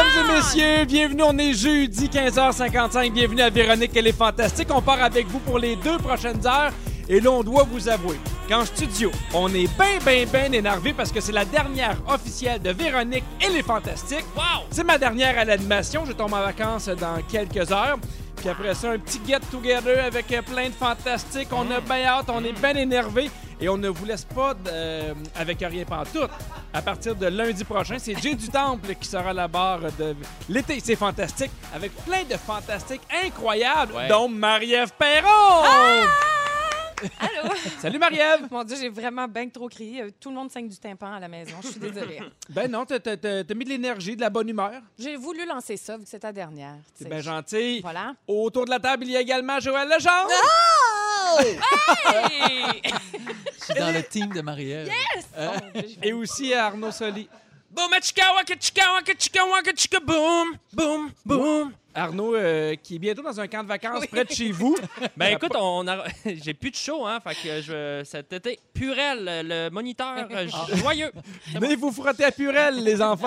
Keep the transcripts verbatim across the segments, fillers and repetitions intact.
Mesdames et messieurs, bienvenue, on est jeudi quinze heures cinquante-cinq, bienvenue à Véronique, elle est fantastique. On part avec vous pour les deux prochaines heures et là, on doit vous avouer qu'en studio, on est bien, bien, bien énervé parce que c'est la dernière officielle de Véronique, elle est fantastique. Wow! C'est ma dernière à l'animation, je tombe en vacances dans quelques heures. Puis après ça, un petit get-together avec plein de fantastiques. On a bien hâte, on est bien énervé et on ne vous laisse pas euh, avec rien pantoute. À partir de lundi prochain, c'est Jay du Temple qui sera à la barre de l'été. C'est fantastique avec plein de fantastiques incroyables, ouais. dont Marie-Ève Perron! Ah! Allô? Salut Marie-Ève! Mon Dieu, j'ai vraiment bien trop crié. Tout le monde saigne du tympan à la maison. Je suis désolée. Ben non, t'as, t'as, t'as mis de l'énergie, de la bonne humeur. J'ai voulu lancer ça, vu que c'est ta dernière. C'est bien gentil. Voilà. Autour de la table, il y a également Joël Legendre. Oh! Hey! Je suis dans le team de Marie-Ève. Yes! Euh, Oh, Dieu, Et aussi Arnaud Soli. Boum, chika, waka, chika, waka, chika, waka, chika, boum, boum, boum. Arnaud, euh, qui est bientôt dans un camp de vacances oui. près de chez vous. Ben écoute, on a... j'ai plus de show, hein, fait que je... cet été, Purel, le moniteur oh. joyeux. Venez bon. vous frotter à Purel, les enfants.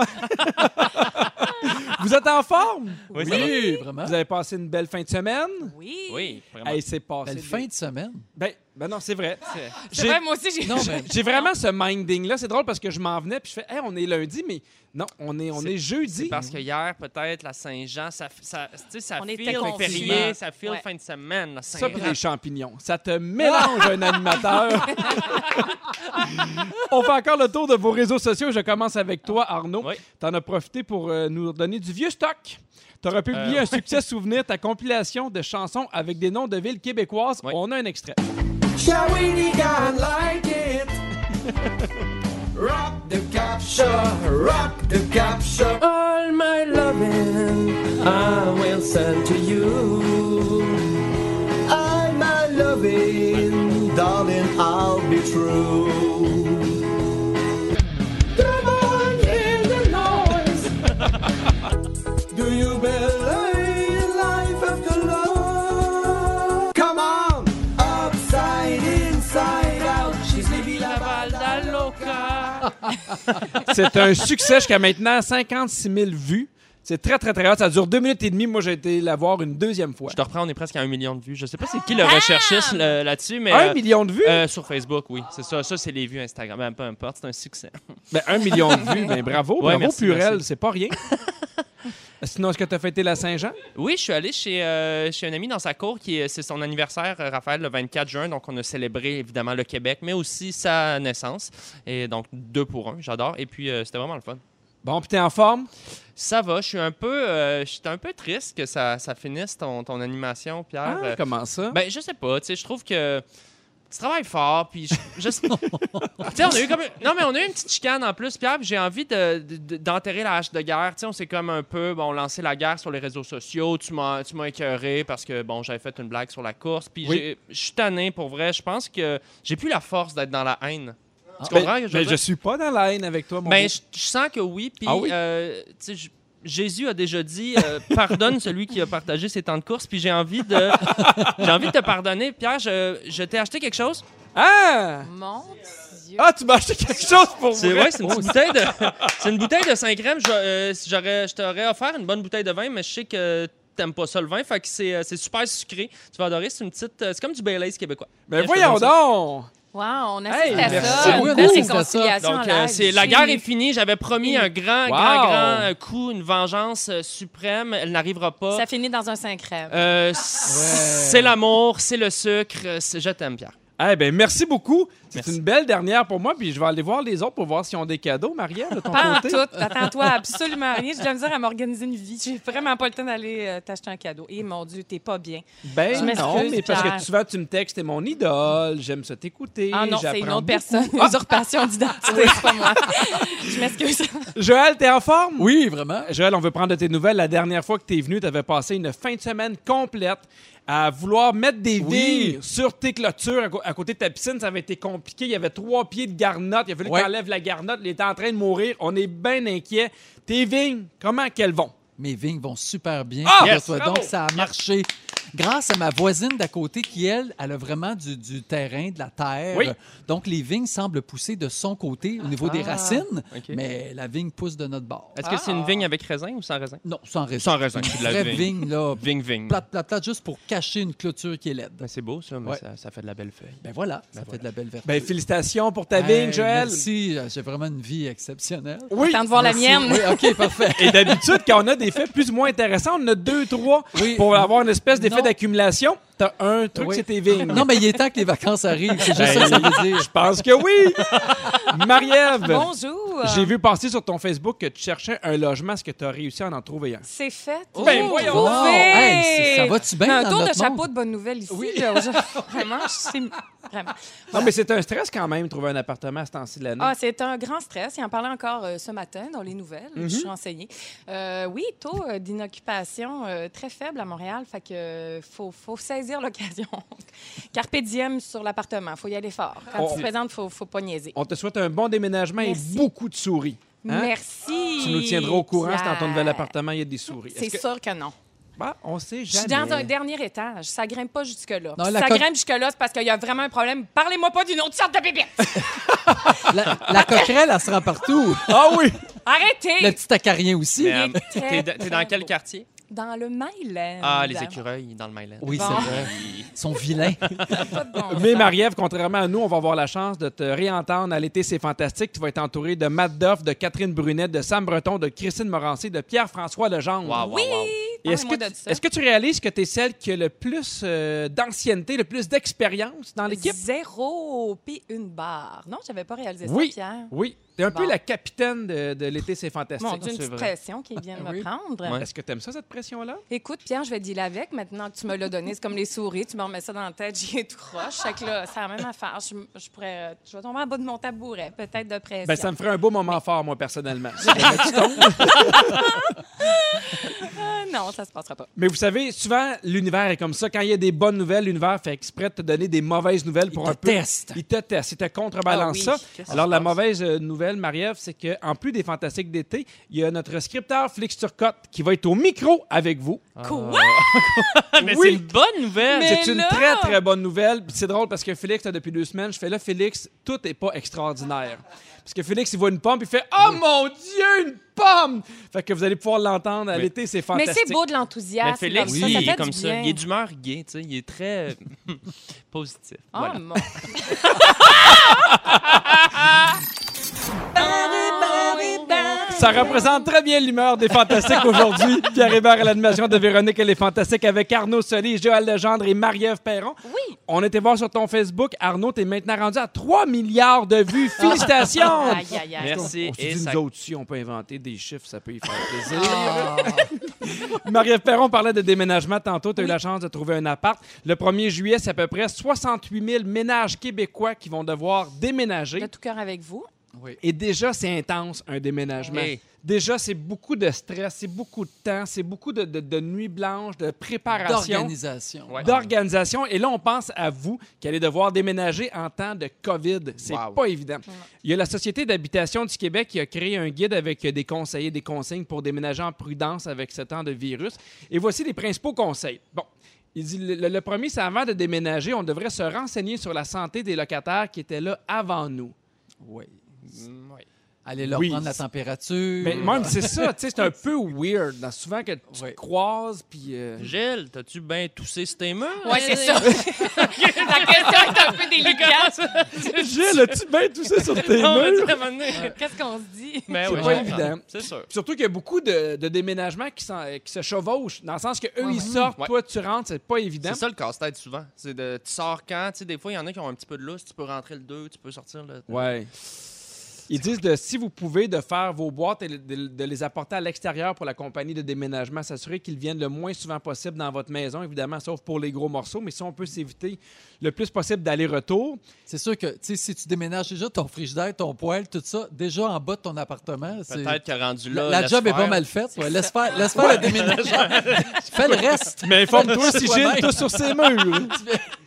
Vous êtes en forme? Oui, oui, oui, vraiment. Vous avez passé une belle fin de semaine? Oui. Oui, vraiment. Hey, c'est passé. Belle fin de semaine? Ben, ben non, c'est vrai. C'est, c'est vrai, moi aussi, j'ai... Non, mais... j'ai vraiment ce minding-là. C'est drôle parce que je m'en venais puis je fais, hey, on est lundi, mais non, on est, on c'est, est jeudi. C'est parce que hier, peut-être, la Saint-Jean, ça, ça, ça on file férié, ça file ouais. fin de semaine. La ça, puis les champignons. Ça te mélange un animateur. On fait encore le tour de vos réseaux sociaux. Je commence avec toi, Arnaud. Oui. Tu en as profité pour euh, nous donner du vieux stock. Tu auras publié euh... un succès souvenir, ta compilation de chansons avec des noms de villes québécoises. Oui. On a un extrait. Shawinigan like it. Rock the capture, rock the capture. All my loving I will send to you. All my loving, darling, I'll be true. Come on, hear the noise. Do you believe in life after love? Come on, upside, inside out. She's living la Valda Loca. C'est un succès jusqu'à maintenant, cinquante-six mille vues. C'est très, très, très hot. Ça dure deux minutes et demie. Moi, j'ai été la voir une deuxième fois. Je te reprends, on est presque à un million de vues. Je sais pas c'est qui le recherchiste là, là-dessus, mais... Un euh, million de vues? Euh, sur Facebook, oui. C'est ça. Ça, c'est les vues Instagram. Ben, peu importe, c'est un succès. Ben, un million de vues. Ben, bravo. Ouais, bravo, merci, Purel. merci. C'est pas rien. Sinon, est-ce que tu as fêté la Saint-Jean? Oui, je suis allé chez, euh, chez un ami dans sa cour, qui est, c'est son anniversaire, Raphaël, le vingt-quatre juin. Donc, on a célébré, évidemment, le Québec, mais aussi sa naissance. Et donc, deux pour un. J'adore. Et puis, euh, c'était vraiment le fun. Bon, puis t'es en forme? Ça va. Je suis un peu, euh, je suis un peu triste que ça, ça finisse ton, ton animation, Pierre. Ah, comment ça? Ben, je sais pas. Tu sais, je trouve que tu travailles fort, puis je, je sais... tu sais, on a eu comme... Non, mais on a eu une petite chicane en plus, Pierre, puis j'ai envie de, de, d'enterrer la hache de guerre. Tu sais, on s'est comme un peu, bon, lancé la guerre sur les réseaux sociaux. Tu m'as, tu m'as écœuré parce que, bon, j'avais fait une blague sur la course, puis oui. je suis tanné, pour vrai. Je pense que j'ai plus la force d'être dans la haine. Tu ben, comprends? Que je, ben, je suis pas dans la haine avec toi, mon Ben, je, je sens que oui, puis, ah oui? euh, tu sais, Jésus a déjà dit euh, pardonne celui qui a partagé ses temps de course, puis j'ai envie de j'ai envie de te pardonner. Pierre, je, je t'ai acheté quelque chose. Ah! Mon Dieu. Ah, tu m'as acheté quelque chose pour c'est, vrai? Ouais, c'est une petite bouteille de c'est une bouteille de cinq crèmes. Je, euh, j'aurais, je t'aurais offert une bonne bouteille de vin, mais je sais que t'aimes pas ça le vin, fait que c'est, c'est super sucré. Tu vas adorer, c'est une petite c'est comme du Baileys québécois. Mais ben voyons donc! Wow, on assiste hey, à merci. ça. Oui, Une belle oui, réconciliation. Donc, euh, c'est, la guerre est finie. J'avais promis un grand, wow. grand, grand coup, une vengeance euh, suprême. Elle n'arrivera pas. Ça finit dans un cinq crèmes. Euh, ouais. C'est l'amour, c'est le sucre. C'est... Je t'aime, Pierre. Eh bien, merci beaucoup. C'est merci. Une belle dernière pour moi, puis je vais aller voir les autres pour voir s'ils ont des cadeaux, Marie-Ève, de ton pas côté. Pas en tout. Attends-toi absolument rien. J'ai de la misère à m'organiser une vie. J'ai vraiment pas le temps d'aller euh, t'acheter un cadeau. Et mon Dieu, t'es pas bien. Ben je non, mais parce Pierre. que souvent, tu me textes, t'es mon idole, j'aime ça t'écouter. Ah non, c'est une autre beaucoup. personne. Ah. Usurpation d'identité, c'est pas moi. Je m'excuse. Joël, t'es en forme? Oui, vraiment. Joël, on veut prendre de tes nouvelles. La dernière fois que t'es venu, t'avais passé une fin de semaine complète à vouloir mettre des oui. vignes sur tes clôtures à, co- à côté de ta piscine. Ça avait été compliqué. Il y avait trois pieds de garnotte. Il a fallu ouais. que t'enlèves la garnotte. Il était en train de mourir. On est bien inquiets. Tes vignes, comment qu'elles vont? Mes vignes vont super bien. Ah! Yes! Donc, Bravo! ça a marché. grâce à ma voisine d'à côté qui, elle, elle a vraiment du, du terrain, de la terre. Oui. Donc, les vignes semblent pousser de son côté au niveau des Ah. racines, OK. mais la vigne pousse de notre bord. Est-ce que c'est une vigne avec raisin ou sans raisin? Non, sans raisin. Sans raisin, Une c'est de la vraie vigne. vigne, là, Vigne, vigne. plate, plate, plate, juste pour cacher une clôture qui est laide. Ben, c'est beau, ça, mais Ouais. ça, ça fait de la belle feuille. Ben voilà, ça Ben fait de la belle vertu. Ben, félicitations pour ta Hey, vigne, Joël. Merci, j'ai vraiment une vie exceptionnelle. Oui. Attends de voir Merci. la mienne. Oui, OK, parfait. Et d'habitude, quand on a des faits plus ou moins intéressants, on en a deux, trois Oui. pour avoir une espèce d'effet Non. d'accumulation. T'as un truc, Oui. c'est tes vignes. Non, mais il est temps que les vacances arrivent. C'est juste Ben, ça que ça veut dire. Je pense que oui. Marie-Ève, Bonjour. j'ai vu passer sur ton Facebook que tu cherchais un logement. Est-ce que tu as réussi à en trouver un? C'est fait. Ben, Oh, voyons trouvé. donc. Hey, c'est- ça va-tu bien Un dans tour de notre chapeau monde? de bonnes nouvelles ici. là, aujourd'hui. Vraiment, je sais... Vraiment. Non, mais c'est un stress quand même, trouver un appartement à ce temps-ci de l'année. Ah, c'est un grand stress. Il en parlait encore euh, ce matin dans les nouvelles. Je suis enseignée. Euh, oui, taux euh, d'inoccupation euh, très faible à Montréal. Fait que euh, faut, faut saisir l'occasion. Carpe diem sur l'appartement. Faut y aller fort. Quand On- tu te présentes, faut, faut pas niaiser. On te souhaite un bon déménagement Merci. et beaucoup de souris. Hein? Merci. Tu nous tiendras au courant si dans ton Pierre. nouvel appartement, il y a des souris. C'est Est-ce que- sûr que non. Bah, on sait Je suis jamais. dans un dernier étage. Ça grimpe pas jusque-là. Non, Si la ça co- grimpe jusque-là, c'est parce qu'il y a vraiment un problème. Parlez-moi pas d'une autre sorte de bébête. La, la coquerelle, elle se rend partout. Ah oui! Le Arrêtez. petit acarien aussi. Mais, euh, très, T'es de- t'es très dans quel beau. quartier? Dans le Myland. Ah, les écureuils dans le Myland. Oui, Bon. c'est vrai. Ils sont vilains. Pas de bon Mais sens. Marie-Ève, contrairement à nous, on va avoir la chance de te réentendre à l'été, c'est fantastique. Tu vas être entouré de Matt Doff, de Catherine Brunet, de Sam Breton, de Christine Morancé, de Pierre-François Legendre. Wow, wow, Oui. wow. Et est-ce que, Parlez-moi de tu- ça. est-ce que tu réalises que tu es celle qui a le plus euh, d'ancienneté, le plus d'expérience dans l'équipe? Zéro, puis une barre. Non, j'avais pas réalisé Oui. ça, Pierre. Oui. Tu es un peu Bon. la capitaine de, de l'été, c'est fantastique. Mon Dieu, une c'est petite vrai. pression qui vient de me Oui. prendre. Ouais. Est-ce que tu aimes ça, cette pression-là? Écoute, Pierre, je vais dealer avec. Maintenant que tu me l'as donné, c'est comme les souris. Tu me remets ça dans la tête, j'y ai tout croche. Fait que là, c'est la même affaire. Je, je pourrais... Je vais tomber en bas de mon tabouret, peut-être de pression. Ben, ça me ferait un beau moment fort, moi, personnellement. Si jamais tu tombes. Ah, non, ça se passera pas. Mais vous savez, souvent, l'univers est comme ça. Quand il y a des bonnes nouvelles, l'univers fait exprès de te donner des mauvaises nouvelles pour Il un te peu. teste. Il te teste. Il te contrebalance Ah oui. ça. Qu'est-ce qui Alors, se la passe? mauvaise euh, nouvelle, Marie-Ève, c'est qu'en plus des Fantastiques d'été, il y a notre scripteur Félix Turcotte qui va être au micro avec vous. Quoi? Mais Oui. c'est une bonne nouvelle! Mais C'est une là- très, très bonne nouvelle. Puis c'est drôle parce que Félix, là, depuis deux semaines, je fais là, Félix, tout n'est pas extraordinaire. Parce que Félix, il voit une pomme, puis il fait « Oh mon Dieu, une pomme! » Fait que vous allez pouvoir l'entendre à Mais- l'été, c'est Mais fantastique. c'est beau de l'enthousiasme. Mais Félix, comme oui, ça, ça il fait est du comme ça. bien. Il est d'humeur gay, tu sais. Il est très euh, positif. Oh, Voilà. mon... Ça représente très bien l'humeur des Fantastiques aujourd'hui. Pierre Hébert à l'animation de Véronique, elle est fantastique avec Arnaud Soli, Joël Legendre et Marie-Ève Perron. Oui. On était voir sur ton Facebook. Arnaud, t'es maintenant rendu à trois milliards de vues. Félicitations! Aïe, aïe, aïe. Merci. On se Et dit, ça- nous autres, si on peut inventer des chiffres, ça peut y faire plaisir. Ah. Marie-Ève Perron parlait de déménagement tantôt. Tu as eu la chance de trouver un appart. Le premier juillet, c'est à peu près soixante-huit mille ménages québécois qui vont devoir déménager. De tout cœur avec vous. Oui. Et déjà, c'est intense, un déménagement. Hey. Déjà, c'est beaucoup de stress, c'est beaucoup de temps, c'est beaucoup de, de, de nuits blanches, de préparation, D'organisation. Ouais. d'organisation. Et là, on pense à vous qui allez devoir déménager en temps de COVID. C'est Wow. pas évident. Il y a la Société d'habitation du Québec qui a créé un guide avec des conseils et des consignes pour déménager en prudence avec ce temps de virus. Et voici les principaux conseils. Bon. Il dit, le, le premier, c'est avant de déménager, on devrait se renseigner sur la santé des locataires qui étaient là avant nous. Oui. Mm, ouais. Aller leur Oui. prendre la tempéraure. Mais même, c'est ça, tu sais, c'est un peu weird. Dans- souvent que tu Ouais. te croises, puis... euh, Gilles, t'as-tu bien toussé sur tes murs? Oui, c'est ça. La question est un peu délicate. Gilles, as-tu bien tout ça sur tes Non, mais murs? tu sais, à un moment donné- Qu'est-ce qu'on se dit? Ben C'est oui, pas je comprends. évident. C'est sûr. Surtout qu'il y a beaucoup de, de déménagements qui, s'en- qui se chevauchent, dans le sens que eux Ouais, ils ouais. sortent, Ouais. toi, tu rentres, c'est pas évident. C'est ça le casse-tête souvent. C'est de tu sors quand, tu sais, des fois, il y en a qui ont un petit peu de lousse, tu peux rentrer le deux, tu peux sortir le. Ouais. Ils disent de, si vous pouvez, de faire vos boîtes et de, de les apporter à l'extérieur pour la compagnie de déménagement, s'assurer qu'ils viennent le moins souvent possible dans votre maison, évidemment, sauf pour les gros morceaux. Mais si on peut s'éviter le plus possible d'aller-retour, C'est sûr que, tu sais, si tu déménages déjà ton frigidaire, ton poêle, tout ça, déjà en bas de ton appartement, c'est... Peut-être que rendu là. La, la laisse job est faire. pas mal faite. Ouais. Laisse faire, laisse faire le déménagement. Fais le reste. mais informe-toi si Toi-même. Gilles touche sur ses murs.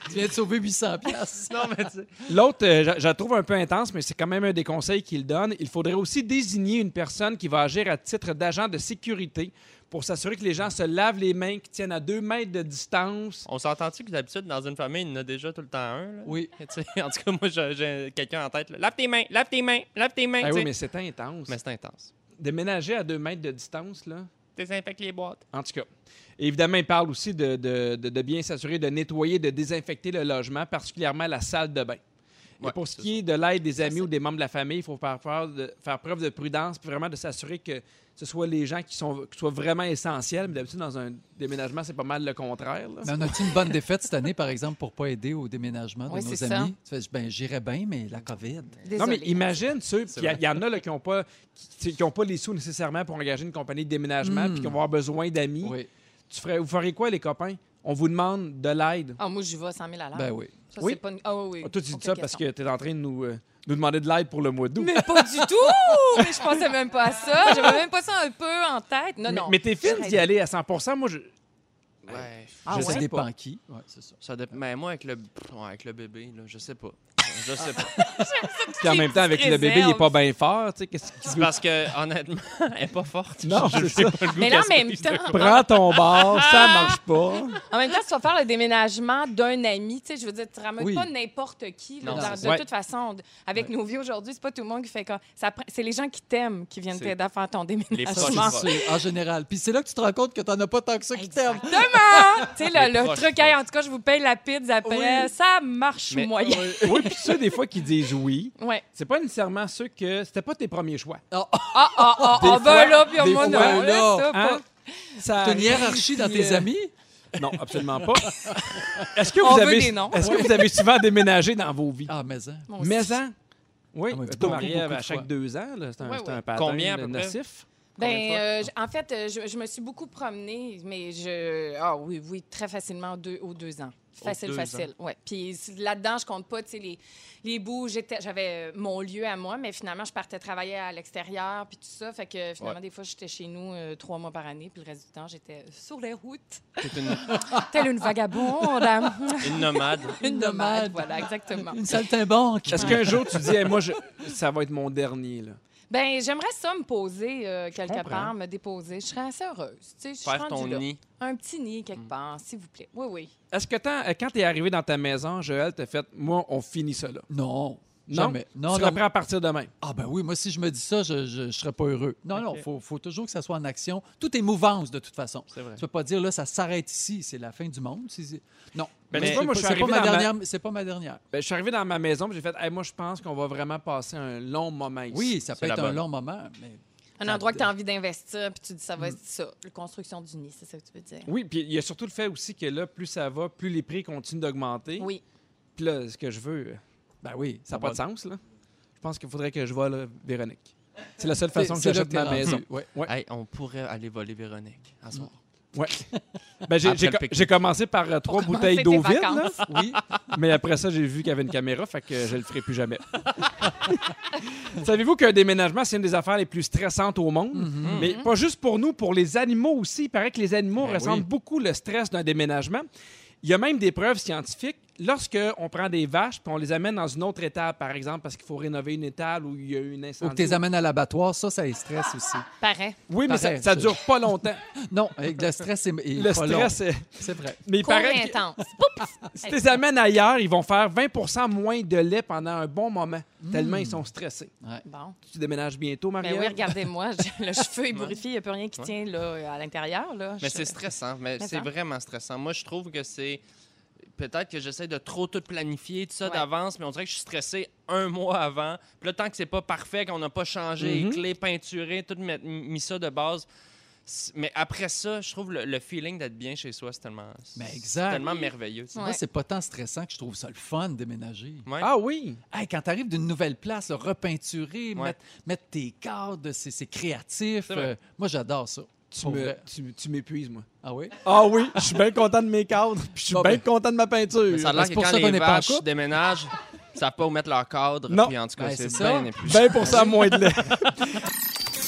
Tu viens de sauver huit cents piastres. Non, mais tu sais. L'autre, euh, je, je la trouve un peu intense, mais c'est quand même un des conseils qu'il donne. Il faudrait aussi désigner une personne qui va agir à titre d'agent de sécurité pour s'assurer que les gens se lavent les mains, qu'ils tiennent à deux mètres de distance. On s'entend-tu que d'habitude, dans une famille, il y en a déjà tout le temps un? Là? Oui. Tu sais, en tout cas, moi, j'ai, j'ai quelqu'un en tête. Là. Lave tes mains, lave tes mains, lave tes mains. Ah tu oui, sais. mais c'est intense. mais c'est intense. Déménager à deux mètres de distance, là. Désinfecte les boîtes. En tout cas. Et évidemment, il parle aussi de, de- de- de bien s'assurer de nettoyer, de désinfecter le logement, particulièrement la salle de bain. Et Ouais, pour ce c'est qui est de l'aide des amis ou des membres de la famille, il faut faire preuve de, faire preuve de prudence, puis vraiment de s'assurer que ce soit les gens qui, sont, qui soient vraiment essentiels. Mais d'habitude, dans un déménagement, c'est pas mal le contraire. là. Mais on a-tu une bonne défaite cette année, par exemple, pour ne pas aider au déménagement de Oui, nos c'est ça. amis? Tu fais, ben, j'irais bien, mais la COVID. Non, Désolée. mais imagine ceux, C'est il y, a- vrai. il y en a là, qui n'ont pas, qui, qui ont pas les sous nécessairement pour engager une compagnie de déménagement, Mm. puis qui vont avoir besoin d'amis. Oui. Tu ferais, vous feriez quoi, les copains? On vous demande de l'aide. Ah, moi, j'y vais cent mille à l'heure. Ben oui. Ça, Oui. c'est pas une... Ah oui, oui. Ah, toi, tu dis Aucune ça parce question. que tu es en train de nous, euh, nous demander de l'aide pour le mois d'août. Mais pas du tout! Mais je pensais même pas à ça. J'avais même pas ça un peu en tête. Non, Mais, non. mais t'es fine J'aurais- d'y aller à cent pour cent. Moi, je... Ouais. Ah je ouais? Ça sais dépend pas. qui. Ouais, c'est ça. Ça dépend. Mais moi, avec le, ouais, avec le bébé, là, je sais pas. Je sais pas. Puis en même temps, avec le bébé, il est pas bien fort. Tu sais, qu'est-ce qu'il C'est veut? parce que, honnêtement, elle est pas forte. Non, Je- c'est ça. Mais là, en même temps, Prends ton bar, ça marche pas. en même temps, tu vas faire le déménagement d'un ami. Tu sais, je veux dire, tu ramènes Oui. pas n'importe qui. là. Non, Dans- c'est de ça. toute façon, d- avec nos vies aujourd'hui, c'est pas tout le monde qui fait comme ça. prend- C'est les gens qui t'aiment qui viennent C'est- t'aider à faire ton Les déménagement. proches. C'est- En général. Puis c'est là que tu te rends compte que tu n'en as pas tant que ça qui t'aiment. Exactement! Tu sais, le, Les le proches, truc, hey, en tout cas, je vous paye la pizza après. Oui. Ça marche Mais- moyen. Oui, puis ceux, des fois, qui disent oui, Ouais. c'est pas nécessairement ceux que... C'était pas tes premiers choix. Ah, Ah, ah, ah, Des ah, fois- ben là, puis des moi, non. fois, là, là, ça, Hein? pas- Ça tu as une arrive, hiérarchie dans puis, tes euh, amis? Non, absolument pas. Est-ce que On vous veut avez, des noms. est-ce que vous avez souvent déménagé dans vos vies? Ah, mais ça. Moi aussi. Maison? Oui, Ah, mais toi, beaucoup, Marie-Ève, beaucoup à de chaque fois. deux ans, là, c'est un, Ouais, c'est ouais. un pattern Combien, à peu près? nocif. Combien de Ben, fois? euh, j- en fait, euh, je, je me suis beaucoup promenée, mais je. Ah oui, oui, très facilement deux, aux deux ans. Facile, deux facile. Ouais. Puis c- là-dedans, je compte pas, tu sais, les, les bouts. j'étais- J'avais euh, mon lieu à moi, mais finalement, je partais travailler à l'extérieur, puis tout ça. Fait que finalement, des fois, j'étais chez nous euh, trois mois par année, puis le reste du temps, j'étais sur les routes, C'est une, telle une vagabonde. une nomade. Une Une nomade, nomade. voilà, exactement. Une saltimbanque. Est-ce qu'un jour, tu dis, Hey, moi, je- ça va être mon dernier, là? Ben, j'aimerais ça me poser euh, quelque comprends. part, me déposer. Je serais assez heureuse. Tu sais, je suis Faire rendue ton là. nid. Un petit nid quelque part, s'il vous plaît. Oui, oui. Est-ce que t'en- euh, quand tu es arrivé dans ta maison, Joël, t'as fait, moi, on finit ça là? Non. Non? Jamais. Non, tu non. serais prêt à partir demain? Ah ben oui, moi, si je me dis ça, je je, je serais pas heureux. Non, non, Ok. il faut, faut toujours que ça soit en action. Tout est mouvance, de toute façon. C'est vrai. Tu peux pas dire, là, ça s'arrête ici, c'est la fin du monde. c'est- c'est- Non. Ben, Mais tu vois, c'est moi, pas- je suis c'est pas arrivé ma dans ma- dernière. C'est pas ma dernière. Ben, je suis arrivé dans ma maison, puis j'ai fait, Hey, moi, je pense qu'on va vraiment passer un long moment ici. Oui, ça peut C'est la être un bonne. long moment, mais... Un Ça- endroit que tu as envie d'investir, puis tu dis ça va être ça, la construction du nid, c'est ça que tu veux dire. Oui, puis il y a surtout le fait aussi que là, plus ça va, plus les prix continuent d'augmenter. Oui. Puis là, ce que je veux, Ben oui. ça n'a pas de sens, là. Je pense qu'il faudrait que je vole euh, Véronique. C'est la seule façon que C'est là j'achète que t'es ma rendu. maison. Ouais. Ouais. Hey, on pourrait aller voler Véronique à soir. Ouais. Ben, j'ai, Après j'ai, le co- pique-nique. j'ai commencé par euh, trois Pour bouteilles commencer d'eau tes vide, là, vacances. Oui. mais après ça, j'ai vu qu'il y avait une caméra, fait que je le ferai plus jamais. Savez-vous qu'un déménagement, c'est une des affaires les plus stressantes au monde? Mhm. Mais pas juste pour nous, pour les animaux aussi. Il paraît que les animaux Ben ressentent oui. beaucoup le stress d'un déménagement. Il y a même des preuves scientifiques. Lorsqu'on prend des vaches puis on les amène dans une autre étable, par exemple, parce qu'il faut rénover une étable où il y a eu une Ou incendie. que tu les amènes à l'abattoir, ça, ça les stresse aussi. Pareil. Oui, mais ça, Pareil, ça je- dure pas longtemps. Non, avec le stress, c'est est Le pas long. stress, est- C'est vrai. mais il Court paraît et que intense. si tu les amènes ailleurs, ils vont faire vingt pour cent moins de lait pendant un bon moment, tellement ils sont stressés. Bon. Tu déménages bientôt, Marie? Ben oui, regardez-moi, j'ai- le cheveu ébouriffé, il n'y a plus rien qui tient là, à l'intérieur. Là. Mais Je- c'est stressant. Mais Mais c'est ça. vraiment stressant. Moi, je trouve que c'est. Peut-être que j'essaie de trop tout planifier, tout ça Ouais. d'avance, mais on dirait que je suis stressé un mois avant. Puis là, tant que c'est pas parfait, qu'on n'a pas changé Mhm. les clés, peinturé, tout met- mis ça de base. C'est- Mais après ça, je trouve le, le feeling d'être bien chez soi, c'est tellement, Mais c'est exact. tellement merveilleux. tu sais. Ouais. Moi, c'est pas tant stressant que je trouve ça le fun de déménager. Ouais. Ah oui! Hey, quand tu arrives d'une nouvelle place, là, repeinturer, Ouais. mettre, mettre tes cadres, c'est c'est créatif. C'est vrai. Euh, moi, j'adore ça. Tu, Pour me- vrai. tu, tu m'épuises, moi. Ah oui? Ah oui, je suis bien content de mes cadres, puis je suis Bon, bien ben. content de ma peinture. Mais ça a Ben, l'air c'est que pour quand ça qu'on les n'est pas en vaches couple. déménagent, ils savent pas où mettre leur cadre. Non. Puis en tout cas, Ben, c'est c'est ça. bien épuisant. vingt pour cent moins de lait.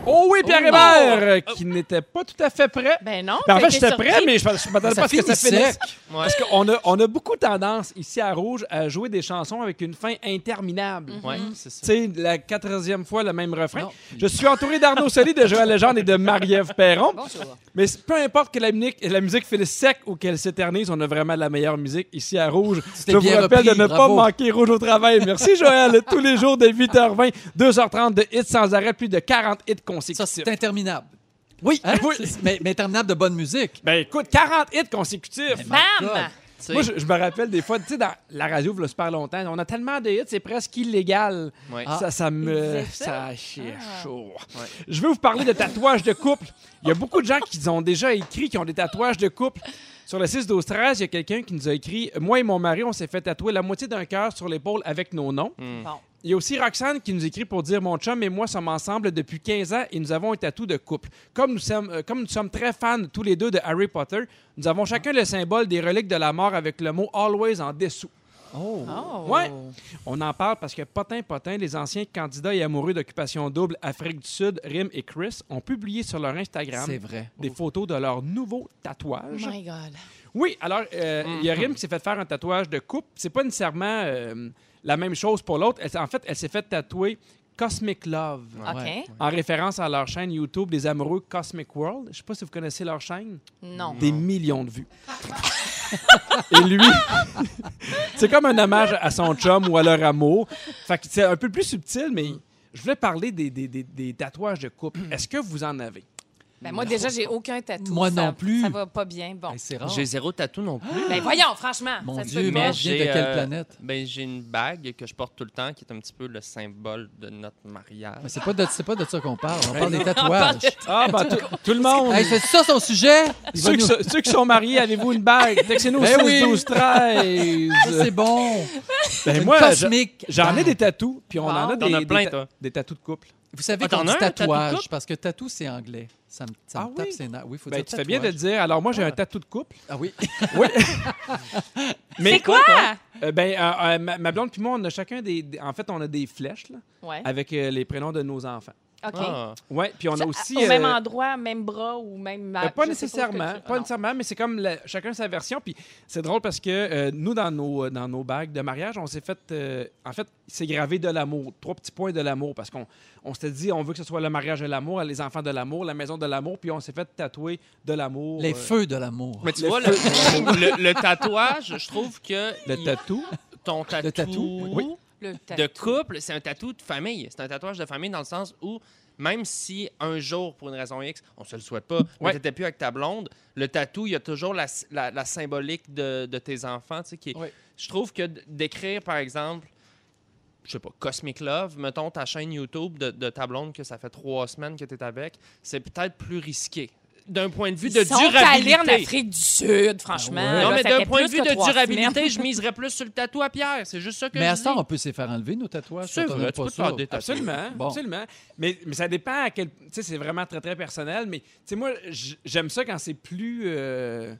Oh oui, Pierre Oh. Hébert, euh, qui n'était pas tout à fait prêt. Ben non. Ben, en fait, fait que j'étais surpris. prêt, mais je ne m'attendais Ça pas à ce que ça finit finisse. sec. Parce qu'on a, on a beaucoup tendance, ici à Rouge, à jouer des chansons avec une fin interminable. Ouais, c'est ça. Tu sais, la quatrième fois, le même refrain. Non. Je suis entouré d'Arnaud Soli, de Joël Legendre et de Marie-Ève Perron. Bonjour. Mais c- peu importe que la musique, la musique finisse sec ou qu'elle s'éternise, on a vraiment la meilleure musique ici à Rouge. t'es Je vous bien rappelle repris, de ne bravo. pas manquer Rouge au travail. Merci Joël. Tous les jours de huit heures vingt, deux heures trente de hits sans arrêt, plus de quarante hits Ça, consécutifs. c'est interminable. Oui, Hein? oui. C'est- Mais, mais interminable de bonne musique. Ben écoute, quarante hits consécutifs. Bam! God. Tu sais, Moi, je, je me rappelle des fois, tu sais, dans la radio, il y a super longtemps, on a tellement de hits, c'est presque illégal. ouais. Ah. Ça, ça Ils me. disaient ça? Ça chie Ah. chaud. Je veux vous parler de tatouages de couple. Il y a beaucoup de gens qui ont déjà écrit, qui ont des tatouages de couple. Sur le six douze treize, il y a quelqu'un qui nous a écrit Moi et mon mari, on s'est fait tatouer la moitié d'un cœur sur l'épaule avec nos noms. Bon. Il y a aussi Roxane qui nous écrit pour dire Mon chum et moi sommes ensemble depuis quinze ans et nous avons un tatou de couple. Comme nous sommes, euh, comme nous sommes très fans tous les deux de Harry Potter, nous avons chacun le symbole des reliques de la mort avec le mot Always en dessous. Oh. Oh. Ouais. On en parle parce que Potin Potin, les anciens candidats et amoureux d'Occupation Double Afrique du Sud, Rim et Chris, ont publié sur leur Instagram C'est vrai. des photos de leur nouveau Oh tatouage. my God. Oui, alors, euh, il y a Rim qui s'est fait faire un tatouage de couple. C'est pas nécessairement euh, la même chose pour l'autre. Elle- En fait, elle s'est fait tatouer Cosmic Love, OK. Ouais. en référence à leur chaîne YouTube des amoureux Cosmic World. Je sais pas si vous connaissez leur chaîne. Non. Des millions de vues. Et lui, c'est comme un hommage à son chum ou à leur amour. Fait que c'est un peu plus subtil, mais je voulais parler des, des- des- des tatouages de couple. Est-ce que vous en avez? Ben moi, déjà, j'ai aucun tatou. Moi Ça- non plus. Ça va pas bien. Bon. Hey, c'est rare. J'ai zéro tatou non plus. Ben voyons, franchement. Mon ça se Dieu, peut mais pas. je viens de quelle planète? Ben, j'ai une bague que je porte tout le temps qui est un petit peu le symbole de notre mariage. Mais c'est pas de, c'est pas de ça qu'on parle. On parle des tatouages. Ah, ben, tout, tout le monde. Hey, c'est ça son sujet? Il va Ceux qui, nous- sont, ceux qui sont mariés, avez-vous une bague? Textez-nous au Ben six oui. douze treize. Ça, c'est bon. Ben, Une moi, cosmique. j'en ai bague. des tatous, puis on en a Wow. des, T'en as des plein, ta- toi. des tatous de couple. Vous savez Ah, qu'on t'en dit as un, un tatou de tatouage couple? parce que tatou, c'est anglais. Ça me, ça me Ah tape oui? ses nerfs. Oui, faut Ben, dire tu fais bien de tatouage. dire. Alors, moi, j'ai un Ah. tatou de couple. Ah oui. Oui. Mais C'est quoi? Euh, ben, euh, euh, ma, ma blonde puis moi, on a chacun des, des- En fait, on a des flèches là, Ouais. avec euh, les prénoms de nos enfants. OK. Ah. Ouais, puis on a Ça- aussi. Au euh, même endroit, même bras ou même... euh, je sais pas ce nécessairement, que tu- pas non. nécessairement, mais c'est comme la- chacun sa version. Puis c'est drôle parce que euh, nous, dans nos, dans nos bagues de mariage, on s'est fait. euh, en fait, c'est gravé de l'amour, trois petits points de l'amour, parce qu'on on s'était dit, on veut que ce soit le mariage de l'amour, les enfants de l'amour, la maison de l'amour, puis on s'est fait tatouer de l'amour. Les euh, feux de l'amour. Mais tu Le vois, le, le- le tatouage, je trouve que Le il- tatou. ton tatou, Le tatou, oui. Le de tatou. couple, c'est un tatou de famille. C'est un tatouage de famille dans le sens où, même si un jour, pour une raison X, on se le souhaite pas, mais Ouais. tu n'étais plus avec ta blonde, le tatou, il y a toujours la, la- la symbolique de, de tes enfants. Tu sais, qui est- Ouais. Je trouve que d- d'écrire, par exemple, je sais pas, Cosmic Love, mettons ta chaîne YouTube de, de ta blonde que ça fait trois semaines que tu es avec, c'est peut-être plus risqué. D'un point de vue de Ils sont allés durabilité. en Afrique du Sud, franchement. Ah ouais. Non, Là, mais ça d'un fait point de plus vue que de trois durabilité, semaines. je miserais plus sur le tatou à Pierre. C'est juste ça que Mais je à ce temps, dis. on peut se faire enlever nos tatouages. C'est quand on vrai, aime tu pas peux te ça. faire des tatous. Absolument, Bon. absolument. Mais, mais ça dépend à quel. Tu sais, c'est vraiment très, très personnel. Mais, tu sais, moi, j- j'aime ça quand c'est plus euh,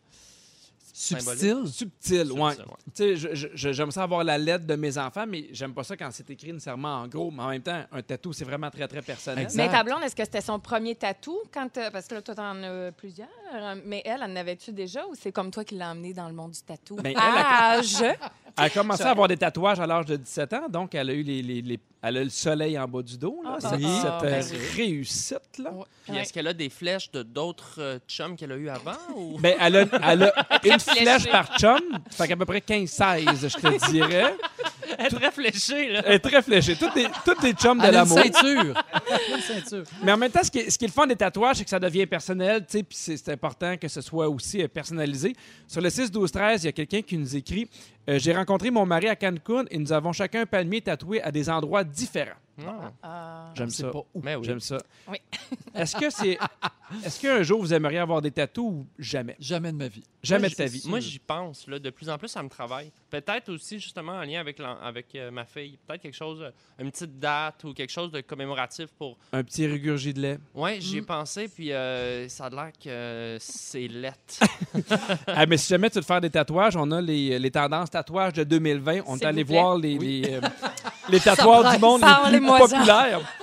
Subtil. subtil. Ouais. Subtil, ouais. Tu sais, je- je- je- j'aime ça avoir la lettre de mes enfants, mais j'aime pas ça quand c'est écrit nécessairement en gros. Mais en même temps, un tatou, c'est vraiment très, très personnel. Exact. Mais ta blonde, est-ce que c'était son premier tatou? Quand, euh, parce que là, toi, t'en as plusieurs. euh, Mais elle, en avait-tu déjà ou c'est comme toi qui l'as emmenée dans le monde du tatou? Ben, elle, ah, je... Elle a commencé à avoir des tatouages à l'âge de dix-sept ans, donc elle a eu les, les- les- elle a le soleil en bas du dos. Là. Ah, C'est- oui. cette Ah, euh, ben réussite. Là. Ouais. Puis est-ce qu'elle a des flèches de d'autres euh, chums qu'elle a eu avant? Ou... Ben, elle a, elle a une fléchée. flèche par chum, fait qu'à peu près quinze seize, je te dirais. Elle est très fléchée, là. Elle est très fléchée. Toutes des, toutes des chums de Elle a une l'amour. ceinture. Elle a une ceinture. Mais en même temps, ce qui est, ce qui est le fun des tatouages, c'est que ça devient personnel, tu sais, puis c'est c'est important que ce soit aussi euh, personnalisé. Sur le six douze treize, il y a quelqu'un qui nous écrit euh, J'ai rencontré mon mari à Cancun et nous avons chacun un palmier tatoué à des endroits différents. Ah. Ah. J'aime C'est ça. pas où. Mais oui. J'aime ça. Oui. Est-ce que c'est. Est-ce qu'un jour vous aimeriez avoir des tatous ou jamais? Jamais de ma vie. Jamais Moi, de ta j'y- vie. Moi, j'y pense. Là, de plus en plus, ça me travaille. Peut-être aussi, justement, en lien avec, l'en- avec euh, ma fille. Peut-être quelque chose, euh, une petite date ou quelque chose de commémoratif pour... Un petit régurgie de lait. Oui, j'y ai pensé, puis euh, ça a l'air que euh, c'est lettre. Ah, mais si jamais tu veux te faire des tatouages, on a les, les tendances tatouages de deux mille vingt. On est S'il allé vous plaît. voir les, les, euh, les tatouages du monde les plus Parlez-moi-en. populaires.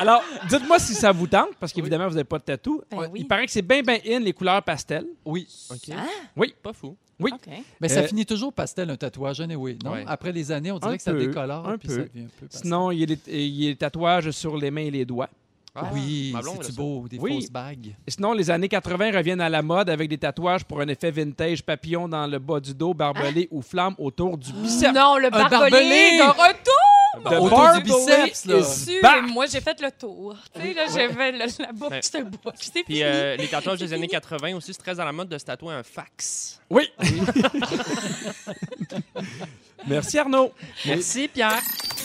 Alors, dites-moi si ça vous tente, parce qu'évidemment, vous n'avez pas de tatou. Ben oui. Il paraît que c'est bien, bien in, les couleurs pastel. Oui. OK. Ah, Oui, Pas fou. oui. OK. Mais ça Euh, finit toujours pastel, un tatouage, anyway, non? Ouais. Après les années, on dirait Un que ça peu, décolore, un puis peu. ça devient un peu pastel. Sinon, il y, a les, il y a les tatouages sur les mains et les doigts. Ah, oui, ma blonde, elle a c'est ça. beau, des Oui. fausses bagues. Et sinon, les années quatre-vingts reviennent à la mode avec des tatouages pour un effet vintage, papillon dans le bas du dos, barbelé ou flamme autour du biceps. Non, le barbelé! barbelé de retour! The Autour du barbelé biceps, là. is Su, back. Moi, j'ai fait le tour. Tu sais, là, j'avais le- la boucle, Ouais. c'était boucle. C'est Puis fini. euh, les tatouages des années quatre-vingts aussi, c'est très à la mode de se tatouer un fax. Oui. Merci, Arnaud. Merci, Pierre.